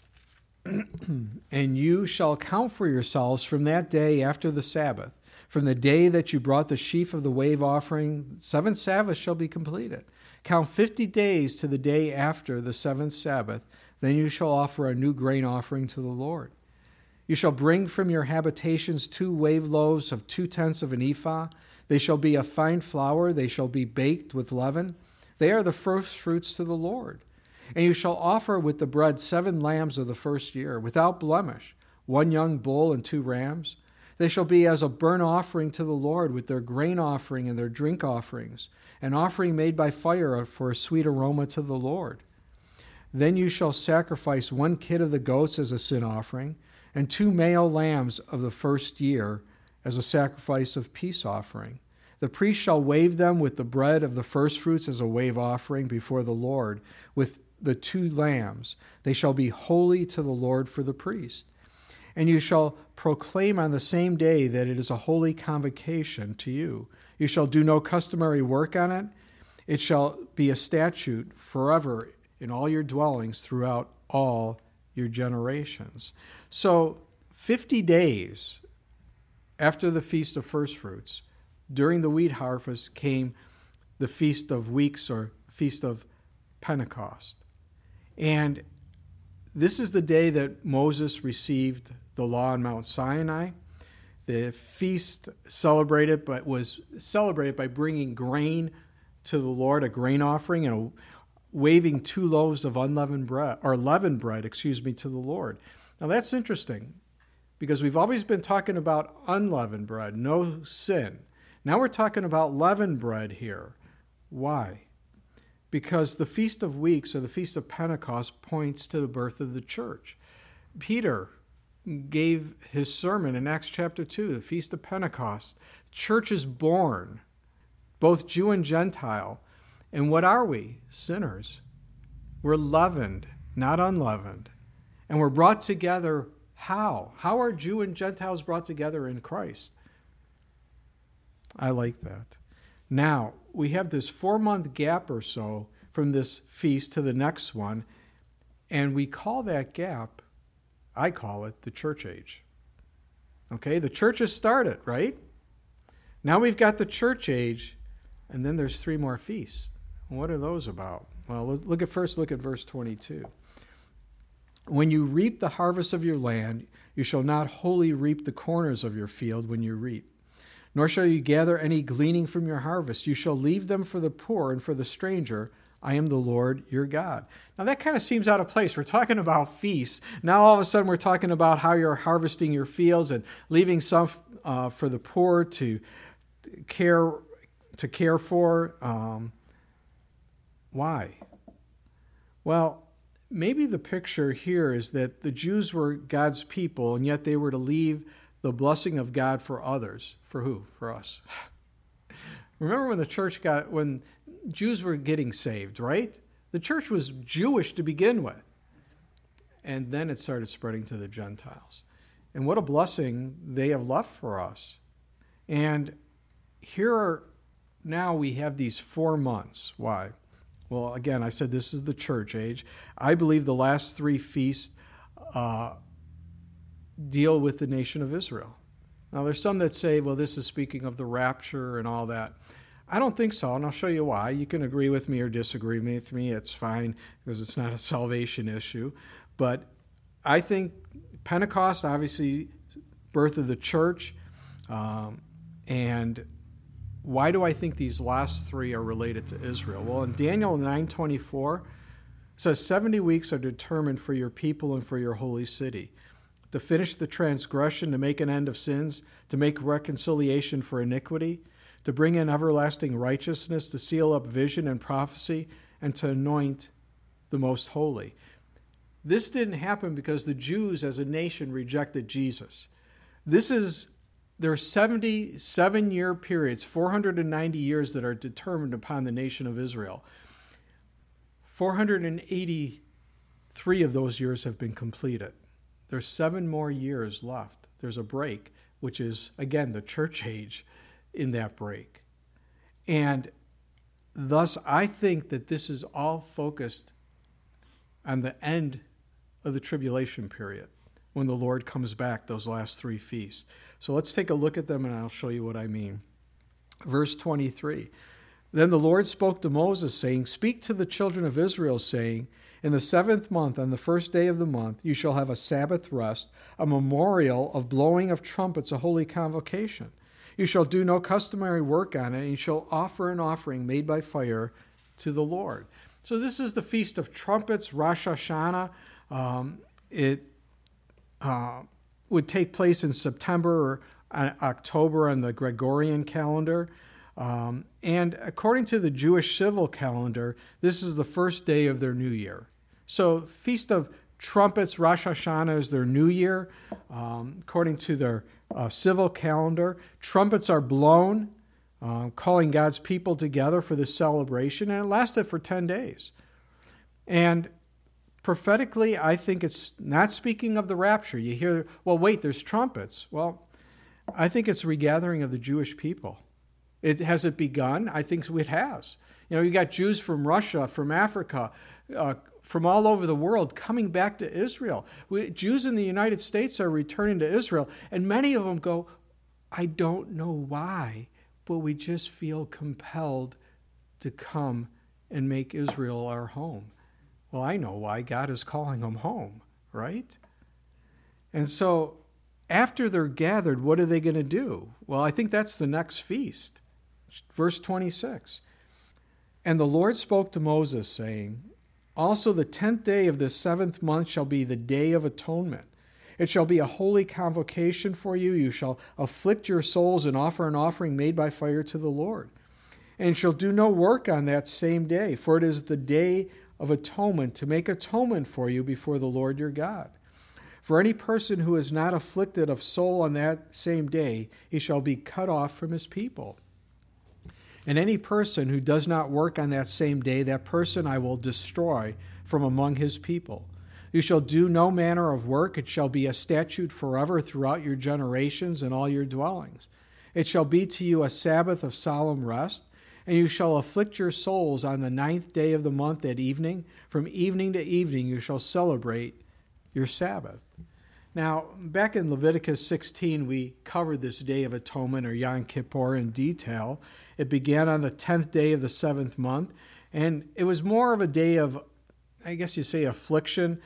And you shall count for yourselves from that day after the Sabbath, from the day that you brought the sheaf of the wave offering, 7 Sabbaths shall be completed. Count 50 days to the day after the 7th Sabbath, then you shall offer a new grain offering to the Lord. You shall bring from your habitations 2 wave loaves of 2/10 of an ephah. They shall be of fine flour, they shall be baked with leaven. They are the first fruits to the Lord. And you shall offer with the bread 7 lambs of the first year, without blemish, 1 young bull and 2 rams. They shall be as a burnt offering to the Lord, with their grain offering and their drink offerings, an offering made by fire for a sweet aroma to the Lord. Then you shall sacrifice 1 kid of the goats as a sin offering, and 2 male lambs of the first year as a sacrifice of peace offering. The priest shall wave them with the bread of the firstfruits as a wave offering before the Lord, with the 2 lambs. They shall be holy to the Lord for the priest. And you shall proclaim on the same day that it is a holy convocation to you. You shall do no customary work on it. It shall be a statute forever in all your dwellings throughout all your generations. So 50 days after the Feast of Firstfruits, during the wheat harvest, came the Feast of Weeks, or Feast of Pentecost. And this is the day that Moses received the law on Mount Sinai. The feast was celebrated by bringing grain to the Lord, a grain offering, and waving 2 loaves of leavened bread to the Lord. Now that's interesting, because we've always been talking about unleavened bread, no sin. Now we're talking about leavened bread here. Why? Because the Feast of Weeks, or the Feast of Pentecost, points to the birth of the church. Peter gave his sermon in Acts chapter 2, the Feast of Pentecost. The church is born, both Jew and Gentile. And what are we? Sinners. We're leavened, not unleavened. And we're brought together how? How are Jew and Gentiles brought together in Christ? I like that. Now, we have this 4-month gap or so from this feast to the next one, and we call that gap, I call it the church age. Okay, the church has started, right? Now we've got the church age, and then there's 3 more feasts. What are those about? Well, let's look at verse 22. When you reap the harvest of your land, you shall not wholly reap the corners of your field when you reap, nor shall you gather any gleaning from your harvest. You shall leave them for the poor and for the stranger. I am the Lord your God. Now that kind of seems out of place. We're talking about feasts. Now all of a sudden we're talking about how you're harvesting your fields and leaving some for the poor to care for. Why? Well, maybe the picture here is that the Jews were God's people, and yet they were to leave the blessing of God for others. For who? For us. Remember when Jews were getting saved, right? The church was Jewish to begin with. And then it started spreading to the Gentiles. And what a blessing they have left for us. And now we have these 4 months. Why? Well, again, I said this is the church age. I believe the last 3 feasts deal with the nation of Israel. Now, there's some that say, well, this is speaking of the rapture and all that. I don't think so, and I'll show you why. You can agree with me or disagree with me. It's fine, because it's not a salvation issue. But I think Pentecost, obviously, birth of the church. And why do I think these last 3 are related to Israel? Well, in Daniel 9:24, It says 70 weeks are determined for your people and for your holy city, to finish the transgression, to make an end of sins, to make reconciliation for iniquity, to bring in everlasting righteousness, to seal up vision and prophecy, and to anoint the most holy. This didn't happen because the Jews as a nation rejected Jesus. This is their 77-year periods, 490 years that are determined upon the nation of Israel. 483 of those years have been completed. There's 7 more years left. There's a break, which is, again, the church age in that break. And thus, I think that this is all focused on the end of the tribulation period, when the Lord comes back, those last 3 feasts. So let's take a look at them, and I'll show you what I mean. Verse 23. Then the Lord spoke to Moses, saying, Speak to the children of Israel, saying, In the 7th month, on the 1st day of the month, you shall have a Sabbath rest, a memorial of blowing of trumpets, a holy convocation. You shall do no customary work on it, and you shall offer an offering made by fire to the Lord. So this is the Feast of Trumpets, Rosh Hashanah. It would take place in September or October on the Gregorian calendar. And according to the Jewish civil calendar, this is the first day of their new year. So Feast of Trumpets, Rosh Hashanah is their new year. According to their civil calendar, trumpets are blown, calling God's people together for this celebration, and it lasted for 10 days. And prophetically, I think it's not speaking of the rapture. You hear, well, wait, there's trumpets. Well, I think it's a regathering of the Jewish people. Has it begun? I think it has. You know, you got Jews from Russia, from Africa, from all over the world coming back to Israel. Jews in the United States are returning to Israel, and many of them go, I don't know why, but we just feel compelled to come and make Israel our home. Well, I know why. God is calling them home, right? And so after they're gathered, what are they going to do? Well, I think that's the next feast. Verse 26. And the Lord spoke to Moses, saying, Also the 10th day of the 7th month shall be the day of atonement. It shall be a holy convocation for you. You shall afflict your souls and offer an offering made by fire to the Lord. And shall do no work on that same day, for it is the day of atonement, to make atonement for you before the Lord your God. For any person who is not afflicted of soul on that same day, he shall be cut off from his people. And any person who does not work on that same day, that person I will destroy from among his people. You shall do no manner of work. It shall be a statute forever throughout your generations and all your dwellings. It shall be to you a Sabbath of solemn rest. And you shall afflict your souls on the 9th day of the month at evening. From evening to evening you shall celebrate your Sabbath. Now, back in Leviticus 16, we covered this Day of Atonement, or Yom Kippur, in detail. It began on the 10th day of the 7th month, and it was more of a day of, I guess you say, affliction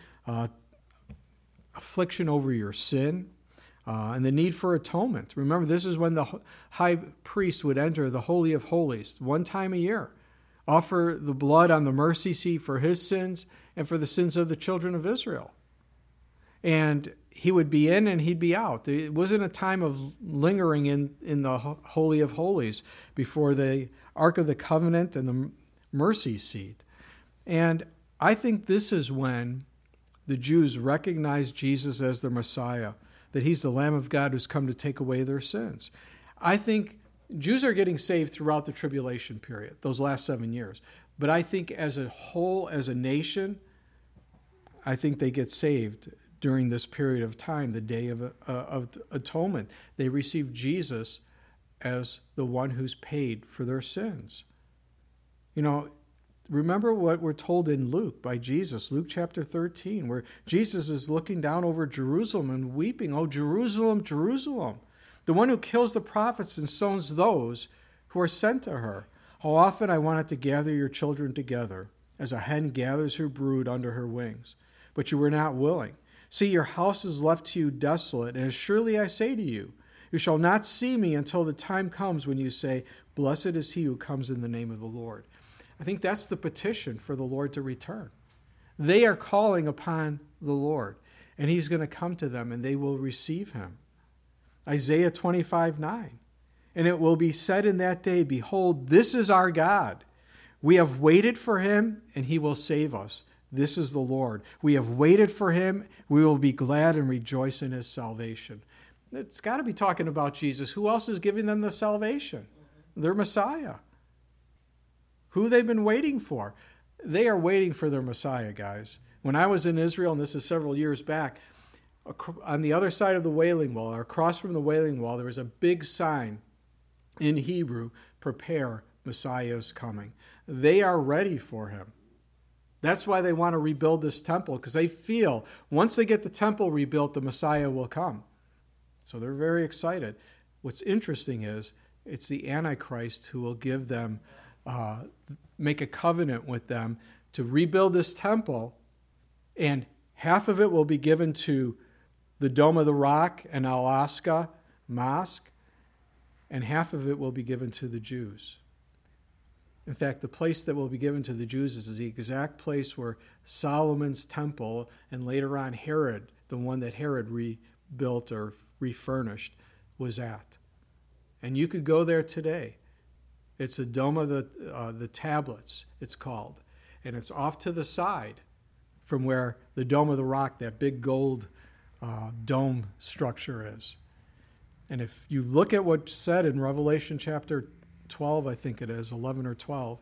over your sin. And the need for atonement. Remember, this is when the high priest would enter the Holy of Holies one time a year, offer the blood on the mercy seat for his sins and for the sins of the children of Israel. And he would be in and he'd be out. It wasn't a time of lingering in the Holy of Holies before the Ark of the Covenant and the mercy seat. And I think this is when the Jews recognized Jesus as their Messiah, that he's the Lamb of God who's come to take away their sins. I think Jews are getting saved throughout the tribulation period, those last 7 years. But I think as a whole, as a nation, I think they get saved during this period of time, the Day of Atonement. They receive Jesus as the one who's paid for their sins. You know, remember what we're told in Luke by Jesus, Luke chapter 13, where Jesus is looking down over Jerusalem and weeping, "Oh, Jerusalem, Jerusalem, the one who kills the prophets and stones those who are sent to her. How often I wanted to gather your children together, as a hen gathers her brood under her wings. But you were not willing. See, your house is left to you desolate, and as surely I say to you, you shall not see me until the time comes when you say, Blessed is he who comes in the name of the Lord." I think that's the petition for the Lord to return. They are calling upon the Lord, and he's going to come to them, and they will receive him. Isaiah 25:9. And it will be said in that day, behold, this is our God. We have waited for him, and he will save us. This is the Lord. We have waited for him. We will be glad and rejoice in his salvation. It's got to be talking about Jesus. Who else is giving them the salvation? Their Messiah. Who they've been waiting for. They are waiting for their Messiah, guys. When I was in Israel, and this is several years back, on the other side of the Wailing Wall, or across from the Wailing Wall, there was a big sign in Hebrew, prepare, Messiah is coming. They are ready for him. That's why they want to rebuild this temple, because they feel once they get the temple rebuilt, the Messiah will come. So they're very excited. What's interesting is it's the Antichrist who will give them, make a covenant with them to rebuild this temple, and half of it will be given to the Dome of the Rock and Al-Aqsa Mosque, and half of it will be given to the Jews. In fact, the place that will be given to the Jews is the exact place where Solomon's temple and later on Herod, the one that Herod rebuilt or refurnished, was at. And you could go there today. It's the Dome of the Tablets, it's called. And it's off to the side from where the Dome of the Rock, that big gold dome structure is. And if you look at what's said in Revelation chapter 12, I think it is, 11 or 12,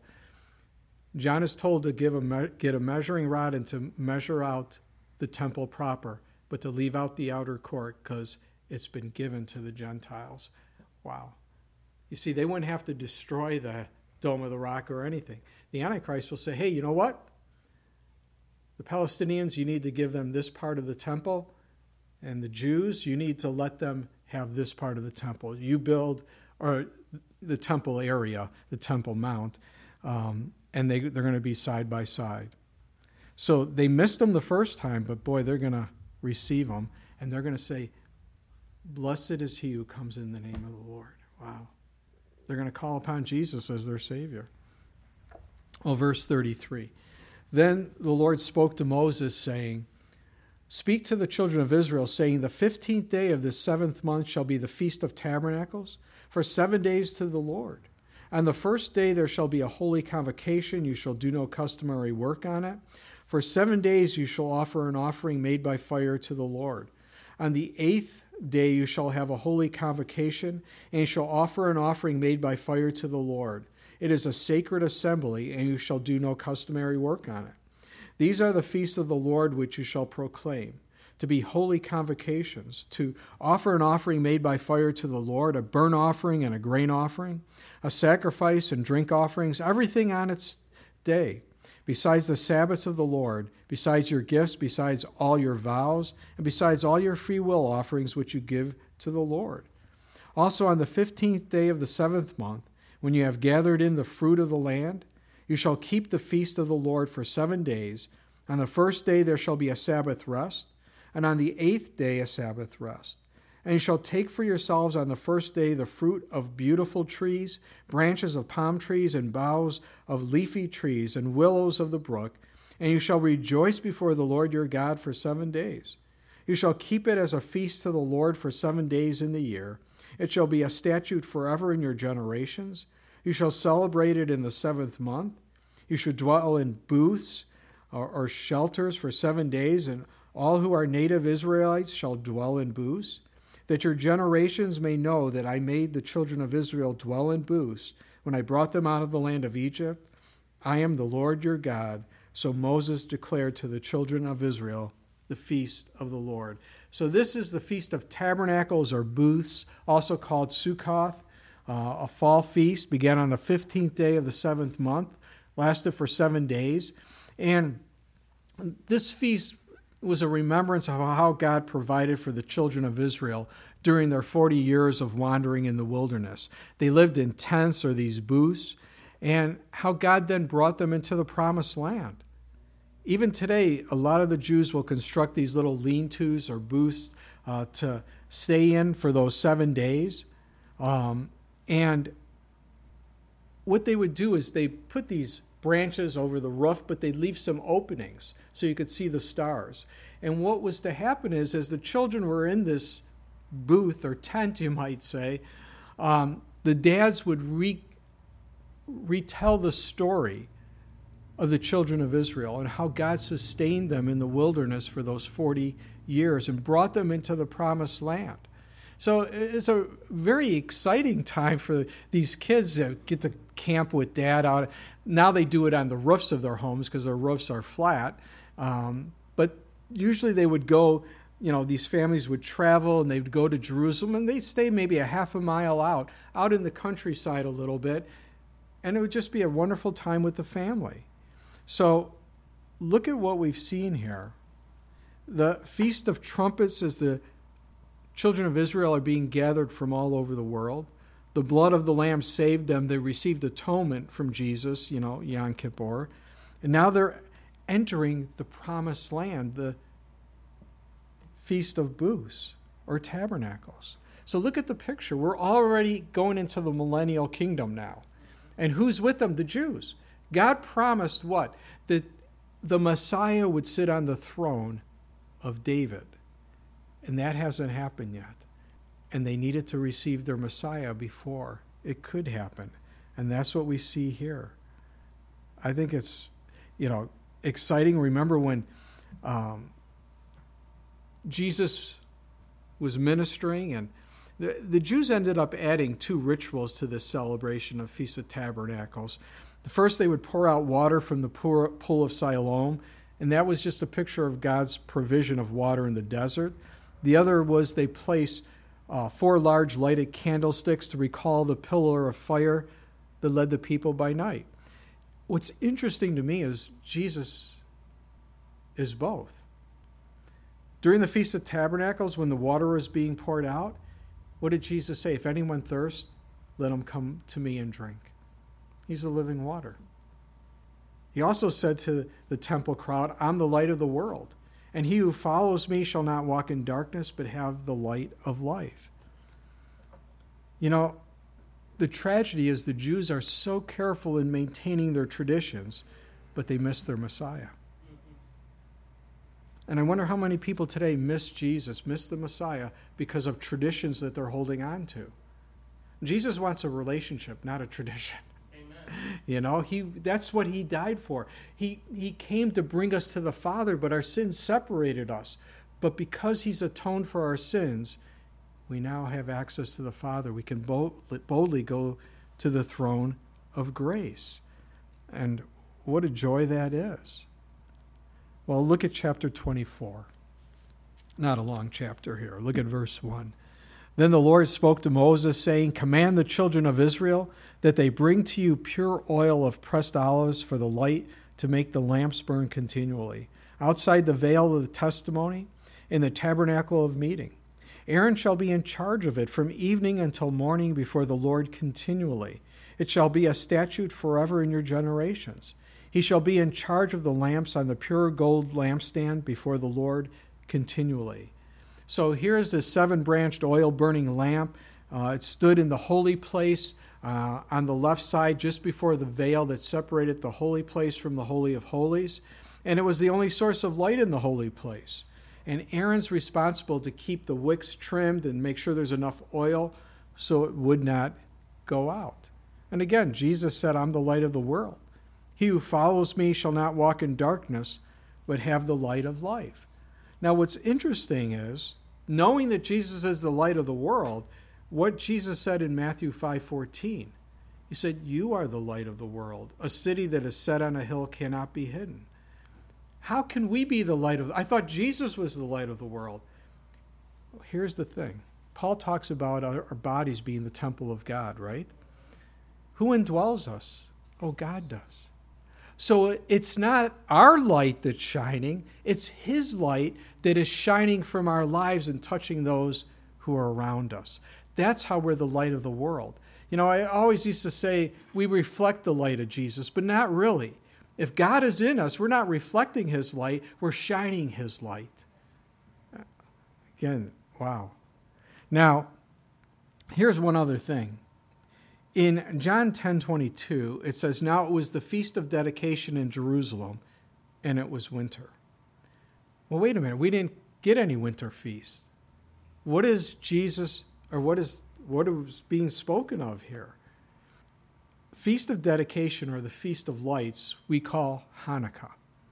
John is told to get a measuring rod and to measure out the temple proper, but to leave out the outer court because it's been given to the Gentiles. Wow. You see, they wouldn't have to destroy the Dome of the Rock or anything. The Antichrist will say, hey, you know what? The Palestinians, you need to give them this part of the temple, and the Jews, you need to let them have this part of the temple. You build, or the temple area, the Temple Mount, and they're going to be side by side. So they missed them the first time, but boy, they're going to receive them, and they're going to say, blessed is he who comes in the name of the Lord. Wow. They're going to call upon Jesus as their Savior. Well, verse 33. Then the Lord spoke to Moses, saying, speak to the children of Israel, saying, the 15th day of this 7th month shall be the Feast of Tabernacles, for 7 days to the Lord. On the first day there shall be a holy convocation. You shall do no customary work on it. For 7 days you shall offer an offering made by fire to the Lord. On the 8th day you shall have a holy convocation, and you shall offer an offering made by fire to the Lord. It is a sacred assembly, and you shall do no customary work on it. These are the feasts of the Lord which you shall proclaim, to be holy convocations, to offer an offering made by fire to the Lord, a burnt offering and a grain offering, a sacrifice and drink offerings, everything on its day, besides the Sabbaths of the Lord, besides your gifts, besides all your vows, and besides all your free will offerings which you give to the Lord. Also on the 15th day of the 7th month, when you have gathered in the fruit of the land, you shall keep the feast of the Lord for 7 days. On the first day there shall be a Sabbath rest, and on the 8th day a Sabbath rest. And you shall take for yourselves on the first day the fruit of beautiful trees, branches of palm trees, and boughs of leafy trees, and willows of the brook, and you shall rejoice before the Lord your God for 7 days. You shall keep it as a feast to the Lord for 7 days in the year. It shall be a statute forever in your generations. You shall celebrate it in the 7th month. You shall dwell in booths or shelters for 7 days, and all who are native Israelites shall dwell in booths, that your generations may know that I made the children of Israel dwell in booths when I brought them out of the land of Egypt. I am the Lord your God. So Moses declared to the children of Israel the feast of the Lord. So this is the Feast of Tabernacles or Booths, also called Sukkoth, a fall feast, began on the 15th day of the 7th month, lasted for 7 days. And this feast was a remembrance of how God provided for the children of Israel during their 40 years of wandering in the wilderness. They lived in tents or these booths, and how God then brought them into the promised land. Even today, a lot of the Jews will construct these little lean-tos or booths to stay in for those 7 days. And what they would do is they put these branches over the roof, but they'd leave some openings so you could see the stars. And what was to happen is, as the children were in this booth or tent, you might say, the dads would retell the story of the children of Israel and how God sustained them in the wilderness for those 40 years and brought them into the promised land. So it's a very exciting time for these kids to get to camp with Dad out. Now they do it on the roofs of their homes because their roofs are flat. But usually they would go, these families would travel and they would go to Jerusalem and they'd stay maybe a half a mile out in the countryside a little bit. And it would just be a wonderful time with the family. So look at what we've seen here. The Feast of Trumpets as the children of Israel are being gathered from all over the world. The blood of the Lamb saved them. They received atonement from Jesus, Yom Kippur. And now they're entering the promised land, the Feast of Booths or Tabernacles. So look at the picture. We're already going into the millennial kingdom now. And who's with them? The Jews. God promised what? That the Messiah would sit on the throne of David. And that hasn't happened yet. And they needed to receive their Messiah before it could happen. And that's what we see here. I think it's, exciting. Remember when Jesus was ministering, and the Jews ended up adding 2 rituals to this celebration of Feast of Tabernacles. The first, they would pour out water from the pool of Siloam, and that was just a picture of God's provision of water in the desert. The other was they placed 4 large lighted candlesticks to recall the pillar of fire that led the people by night. What's interesting to me is Jesus is both. During the Feast of Tabernacles, when the water was being poured out, what did Jesus say? If anyone thirsts, let him come to me and drink. He's the living water. He also said to the temple crowd, I'm the light of the world. And he who follows me shall not walk in darkness, but have the light of life. The tragedy is the Jews are so careful in maintaining their traditions, but they miss their Messiah. And I wonder how many people today miss Jesus, miss the Messiah, because of traditions that they're holding on to. Jesus wants a relationship, not a tradition. That's what he died for. He came to bring us to the Father, but our sins separated us. But because he's atoned for our sins, we now have access to the Father. We can boldly go to the throne of grace. And what a joy that is. Well, look at chapter 24. Not a long chapter here. Look at verse 1. Then the Lord spoke to Moses, saying, Command the children of Israel that they bring to you pure oil of pressed olives for the light to make the lamps burn continually, outside the veil of the testimony, in the tabernacle of meeting. Aaron shall be in charge of it from evening until morning before the Lord continually. It shall be a statute forever in your generations. He shall be in charge of the lamps on the pure gold lampstand before the Lord continually. So here is this 7-branched oil-burning lamp. It stood in the holy place on the left side, just before the veil that separated the holy place from the Holy of Holies. And it was the only source of light in the holy place. And Aaron's responsible to keep the wicks trimmed and make sure there's enough oil so it would not go out. And again, Jesus said, I'm the light of the world. He who follows me shall not walk in darkness, but have the light of life. Now, what's interesting is, knowing that Jesus is the light of the world, what Jesus said in Matthew 5:14. He said, you are the light of the world. A city that is set on a hill cannot be hidden. How can we be the light of... I thought Jesus was the light of the world. Here's the thing. Paul talks about our bodies being the temple of God, right? Who indwells us? Oh, God does. So it's not our light that's shining, it's his light that is shining from our lives and touching those who are around us. That's how we're the light of the world. I always used to say we reflect the light of Jesus, but not really. If God is in us, we're not reflecting his light, we're shining his light. Again, wow. Now, here's one other thing. In John 10:22, it says, "Now it was the feast of dedication in Jerusalem, and it was winter." Well, wait a minute. We didn't get any winter feast. What is Jesus, or what is being spoken of here? Feast of Dedication, or the Feast of Lights, we call Hanukkah.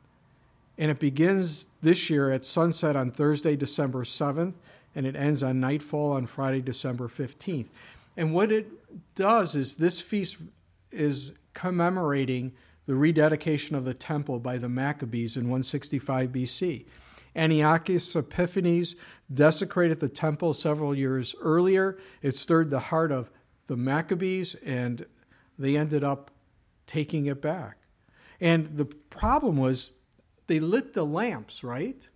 And it begins this year at sunset on Thursday, December 7th, and it ends on nightfall on Friday, December 15th. And what it does is this feast is commemorating the rededication of the temple by the Maccabees in 165 BC. Antiochus Epiphanes desecrated the temple several years earlier. It stirred the heart of the Maccabees, and they ended up taking it back. And the problem was they lit the lamps, right?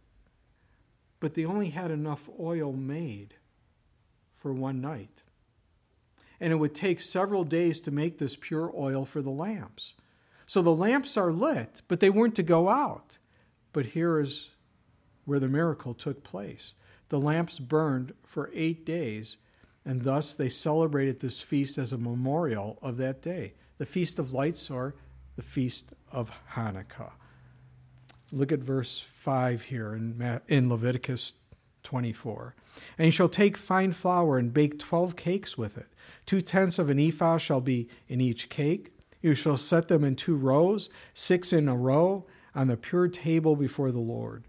But they only had enough oil made for one night. And it would take several days to make this pure oil for the lamps. So the lamps are lit, but they weren't to go out. But here is where the miracle took place. The lamps burned for 8 days, and thus they celebrated this feast as a memorial of that day, the Feast of Lights, or the Feast of Hanukkah. Look at verse 5 here in Leviticus 24. "And you shall take fine flour and bake 12 cakes with it. 2/10 of an ephah shall be in each cake. You shall set them in 2 rows, 6 in a row, on the pure table before the Lord.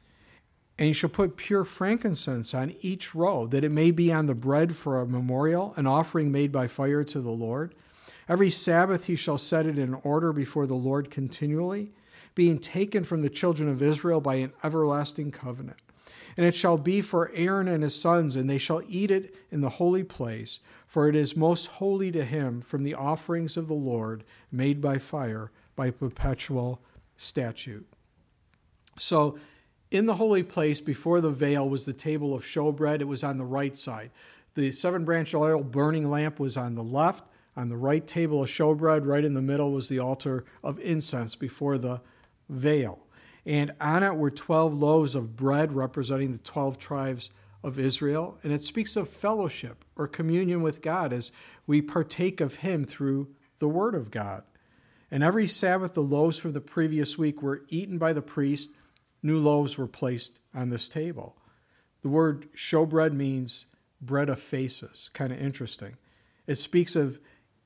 And you shall put pure frankincense on each row, that it may be on the bread for a memorial, an offering made by fire to the Lord. Every Sabbath he shall set it in order before the Lord continually, being taken from the children of Israel by an everlasting covenant. And it shall be for Aaron and his sons, and they shall eat it in the holy place, for it is most holy to him from the offerings of the Lord made by fire, by perpetual statute." So, in the holy place before the veil was the table of showbread. It was on the right side. The 7-branch oil burning lamp was on the left. On the right table of showbread, right in the middle, was the altar of incense before the veil. And on it were 12 loaves of bread representing the 12 tribes of Israel. And it speaks of fellowship or communion with God as we partake of him through the word of God. And every Sabbath, the loaves from the previous week were eaten by the priest. New loaves were placed on this table. The word showbread means bread of faces. Kind of interesting. It speaks of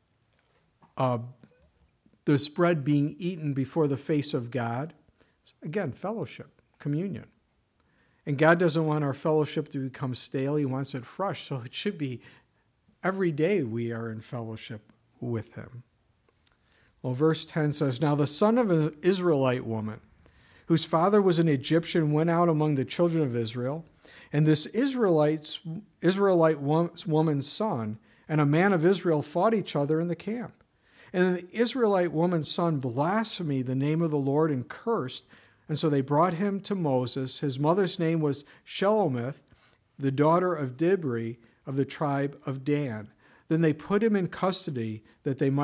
this bread being eaten before the face of God. Again, fellowship, communion. And God doesn't want our fellowship to become stale. He wants it fresh. So it should be every day we are in fellowship with him. Well, verse 10 says, "Now the son of an Israelite woman, whose father was an Egyptian, went out among the children of Israel. And this Israelite woman's son and a man of Israel fought each other in the camp. And the Israelite woman's son blasphemed the name of the Lord and cursed. And so they brought him to Moses. His mother's name was Shelomith, the daughter of Dibri of the tribe of Dan. Then they put him in custody that the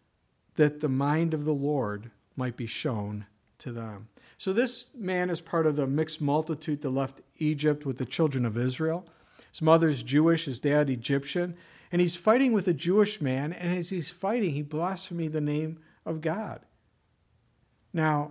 mind of the Lord might be shown to them." So this man is part of the mixed multitude that left Egypt with the children of Israel. His mother's Jewish, his dad Egyptian. And he's fighting with a Jewish man, and as he's fighting, he blasphemed the name of God. Now,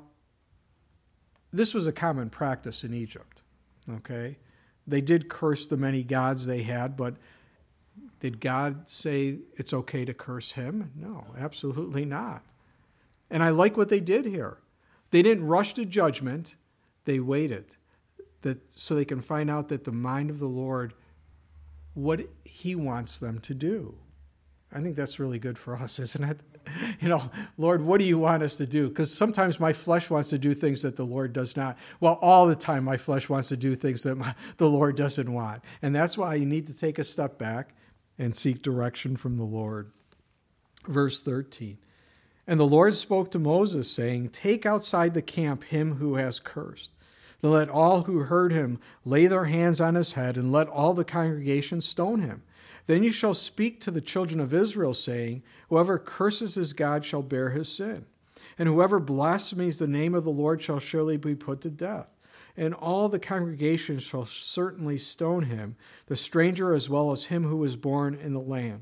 this was a common practice in Egypt, okay? They did curse the many gods they had, but did God say it's okay to curse him? No, absolutely not. And I like what they did here. They didn't rush to judgment. They waited so they can find out that the mind of the Lord, what he wants them to do. I think that's really good for us, isn't it? Lord, what do you want us to do? Because sometimes my flesh wants to do things that the Lord does not. Well, all the time my flesh wants to do things that the Lord doesn't want. And that's why you need to take a step back and seek direction from the Lord. Verse 13. "And the Lord spoke to Moses, saying, Take outside the camp him who has cursed. Then let all who heard him lay their hands on his head, and let all the congregation stone him. Then you shall speak to the children of Israel, saying, Whoever curses his God shall bear his sin. And whoever blasphemes the name of the Lord shall surely be put to death. And all the congregation shall certainly stone him, the stranger as well as him who is born in the land.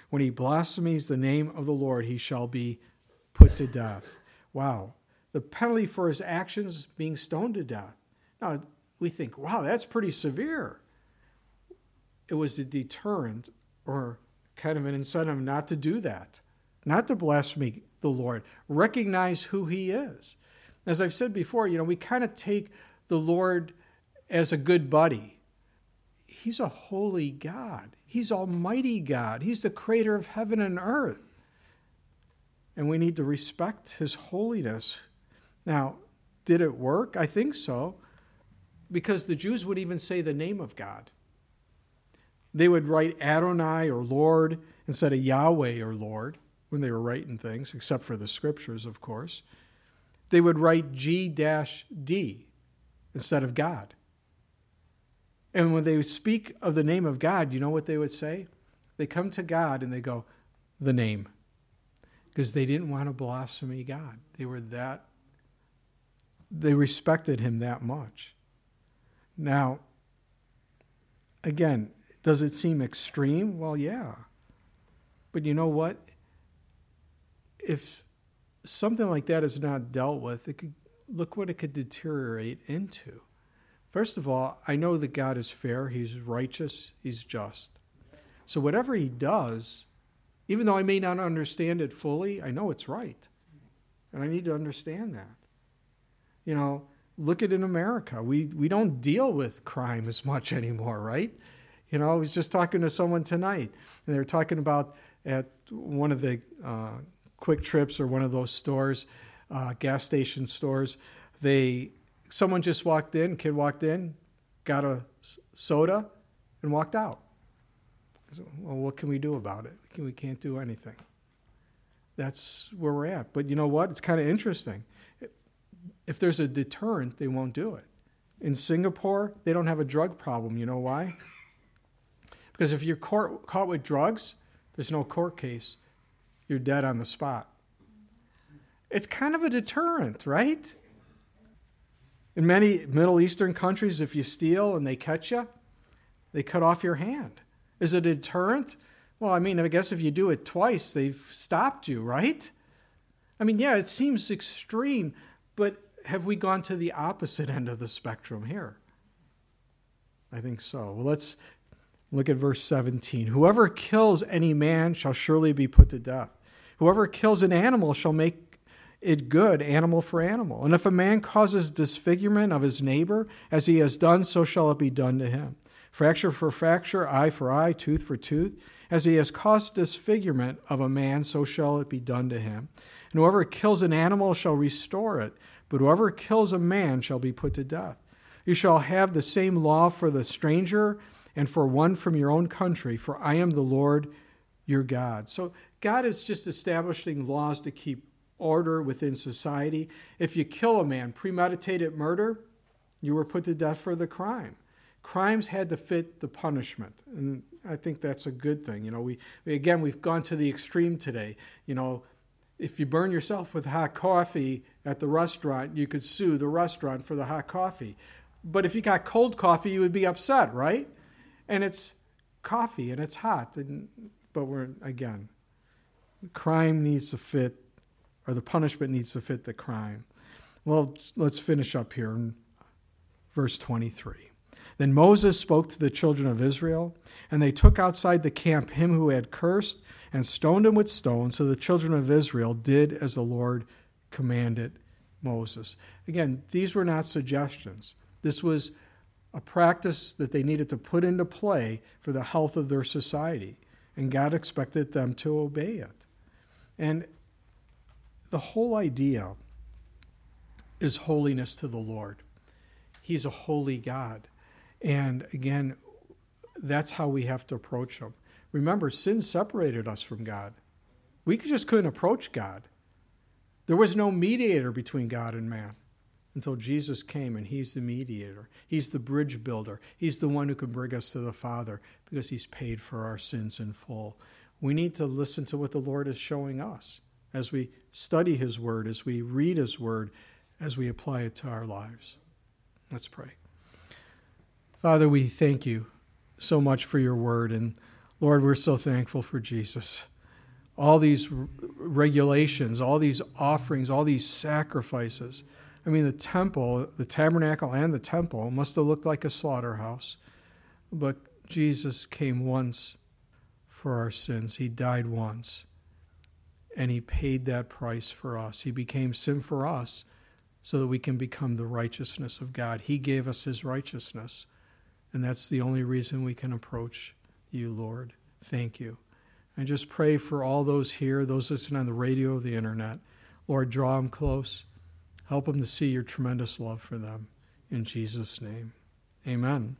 When he blasphemes the name of the Lord, he shall be put to death. Wow. The penalty for his actions being stoned to death. Now, we think, wow, that's pretty severe. It was a deterrent or kind of an incentive not to do that, not to blaspheme the Lord. Recognize who he is. As I've said before, we kind of take the Lord as a good buddy. He's a holy God. He's Almighty God. He's the creator of heaven and earth. And we need to respect his holiness. Now, did it work? I think so. Because the Jews would even say the name of God. They would write Adonai or Lord instead of Yahweh or Lord when they were writing things, except for the scriptures, of course. They would write G-D instead of God. And when they would speak of the name of God, you know what they would say? They come to God and they go, the name. Because they didn't want to blaspheme God. They respected him that much. Now, again, does it seem extreme? Well, yeah. But you know what? If something like that is not dealt with, look what it could deteriorate into. First of all, I know that God is fair, he's righteous, he's just. So whatever he does, even though I may not understand it fully, I know it's right. And I need to understand that. Look at in America. We don't deal with crime as much anymore, right? I was just talking to someone tonight, and they were talking about at one of the Quick Trips or one of those stores, gas station stores, someone just walked in, kid walked in, got a soda, and walked out. I said, well, what can we do about it? We can't do anything. That's where we're at. But you know what? It's kind of interesting. If there's a deterrent, they won't do it. In Singapore, they don't have a drug problem. You know why? Because if you're caught with drugs, there's no court case. You're dead on the spot. It's kind of a deterrent, right? In many Middle Eastern countries, if you steal and they catch you, they cut off your hand. Is it a deterrent? Well, I guess if you do it twice, they've stopped you, right? Yeah, it seems extreme, but have we gone to the opposite end of the spectrum here? I think so. Well, let's look at verse 17. Whoever kills any man shall surely be put to death. Whoever kills an animal shall make it good, animal for animal. And if a man causes disfigurement of his neighbor, as he has done, so shall it be done to him. Fracture for fracture, eye for eye, tooth for tooth. As he has caused disfigurement of a man, so shall it be done to him. And whoever kills an animal shall restore it, but whoever kills a man shall be put to death. You shall have the same law for the stranger and for one from your own country, for I am the Lord your God. So God is just establishing laws to keep order within society. If you kill a man, premeditated murder, you were put to death for the crime. Crimes had to fit the punishment, and I think that's a good thing. We've gone to the extreme today. If you burn yourself with hot coffee at the restaurant, you could sue the restaurant for the hot coffee. But if you got cold coffee, you would be upset, right? And it's coffee and it's hot. But crime needs to fit, or the punishment needs to fit the crime. Well, let's finish up here in verse 23. Then Moses spoke to the children of Israel, and they took outside the camp him who had cursed and stoned him with stones. So the children of Israel did as the Lord commanded Moses. Again, these were not suggestions. This was a practice that they needed to put into play for the health of their society, and God expected them to obey it. And the whole idea is holiness to the Lord. He's a holy God. And again, that's how we have to approach him. Remember, sin separated us from God. We just couldn't approach God. There was no mediator between God and man until Jesus came, and he's the mediator. He's the bridge builder. He's the one who can bring us to the Father because he's paid for our sins in full. We need to listen to what the Lord is showing us as we study his word, as we read his word, as we apply it to our lives. Let's pray. Father, we thank you so much for your word. And Lord, we're so thankful for Jesus. All these regulations, all these offerings, all these sacrifices. I mean, the temple, the tabernacle and the temple must have looked like a slaughterhouse. But Jesus came once for our sins. He died once. And he paid that price for us. He became sin for us so that we can become the righteousness of God. He gave us his righteousness. And that's the only reason we can approach you, Lord. Thank you. And just pray for all those here, those listening on the radio, the internet. Lord, draw them close. Help them to see your tremendous love for them. In Jesus' name, amen.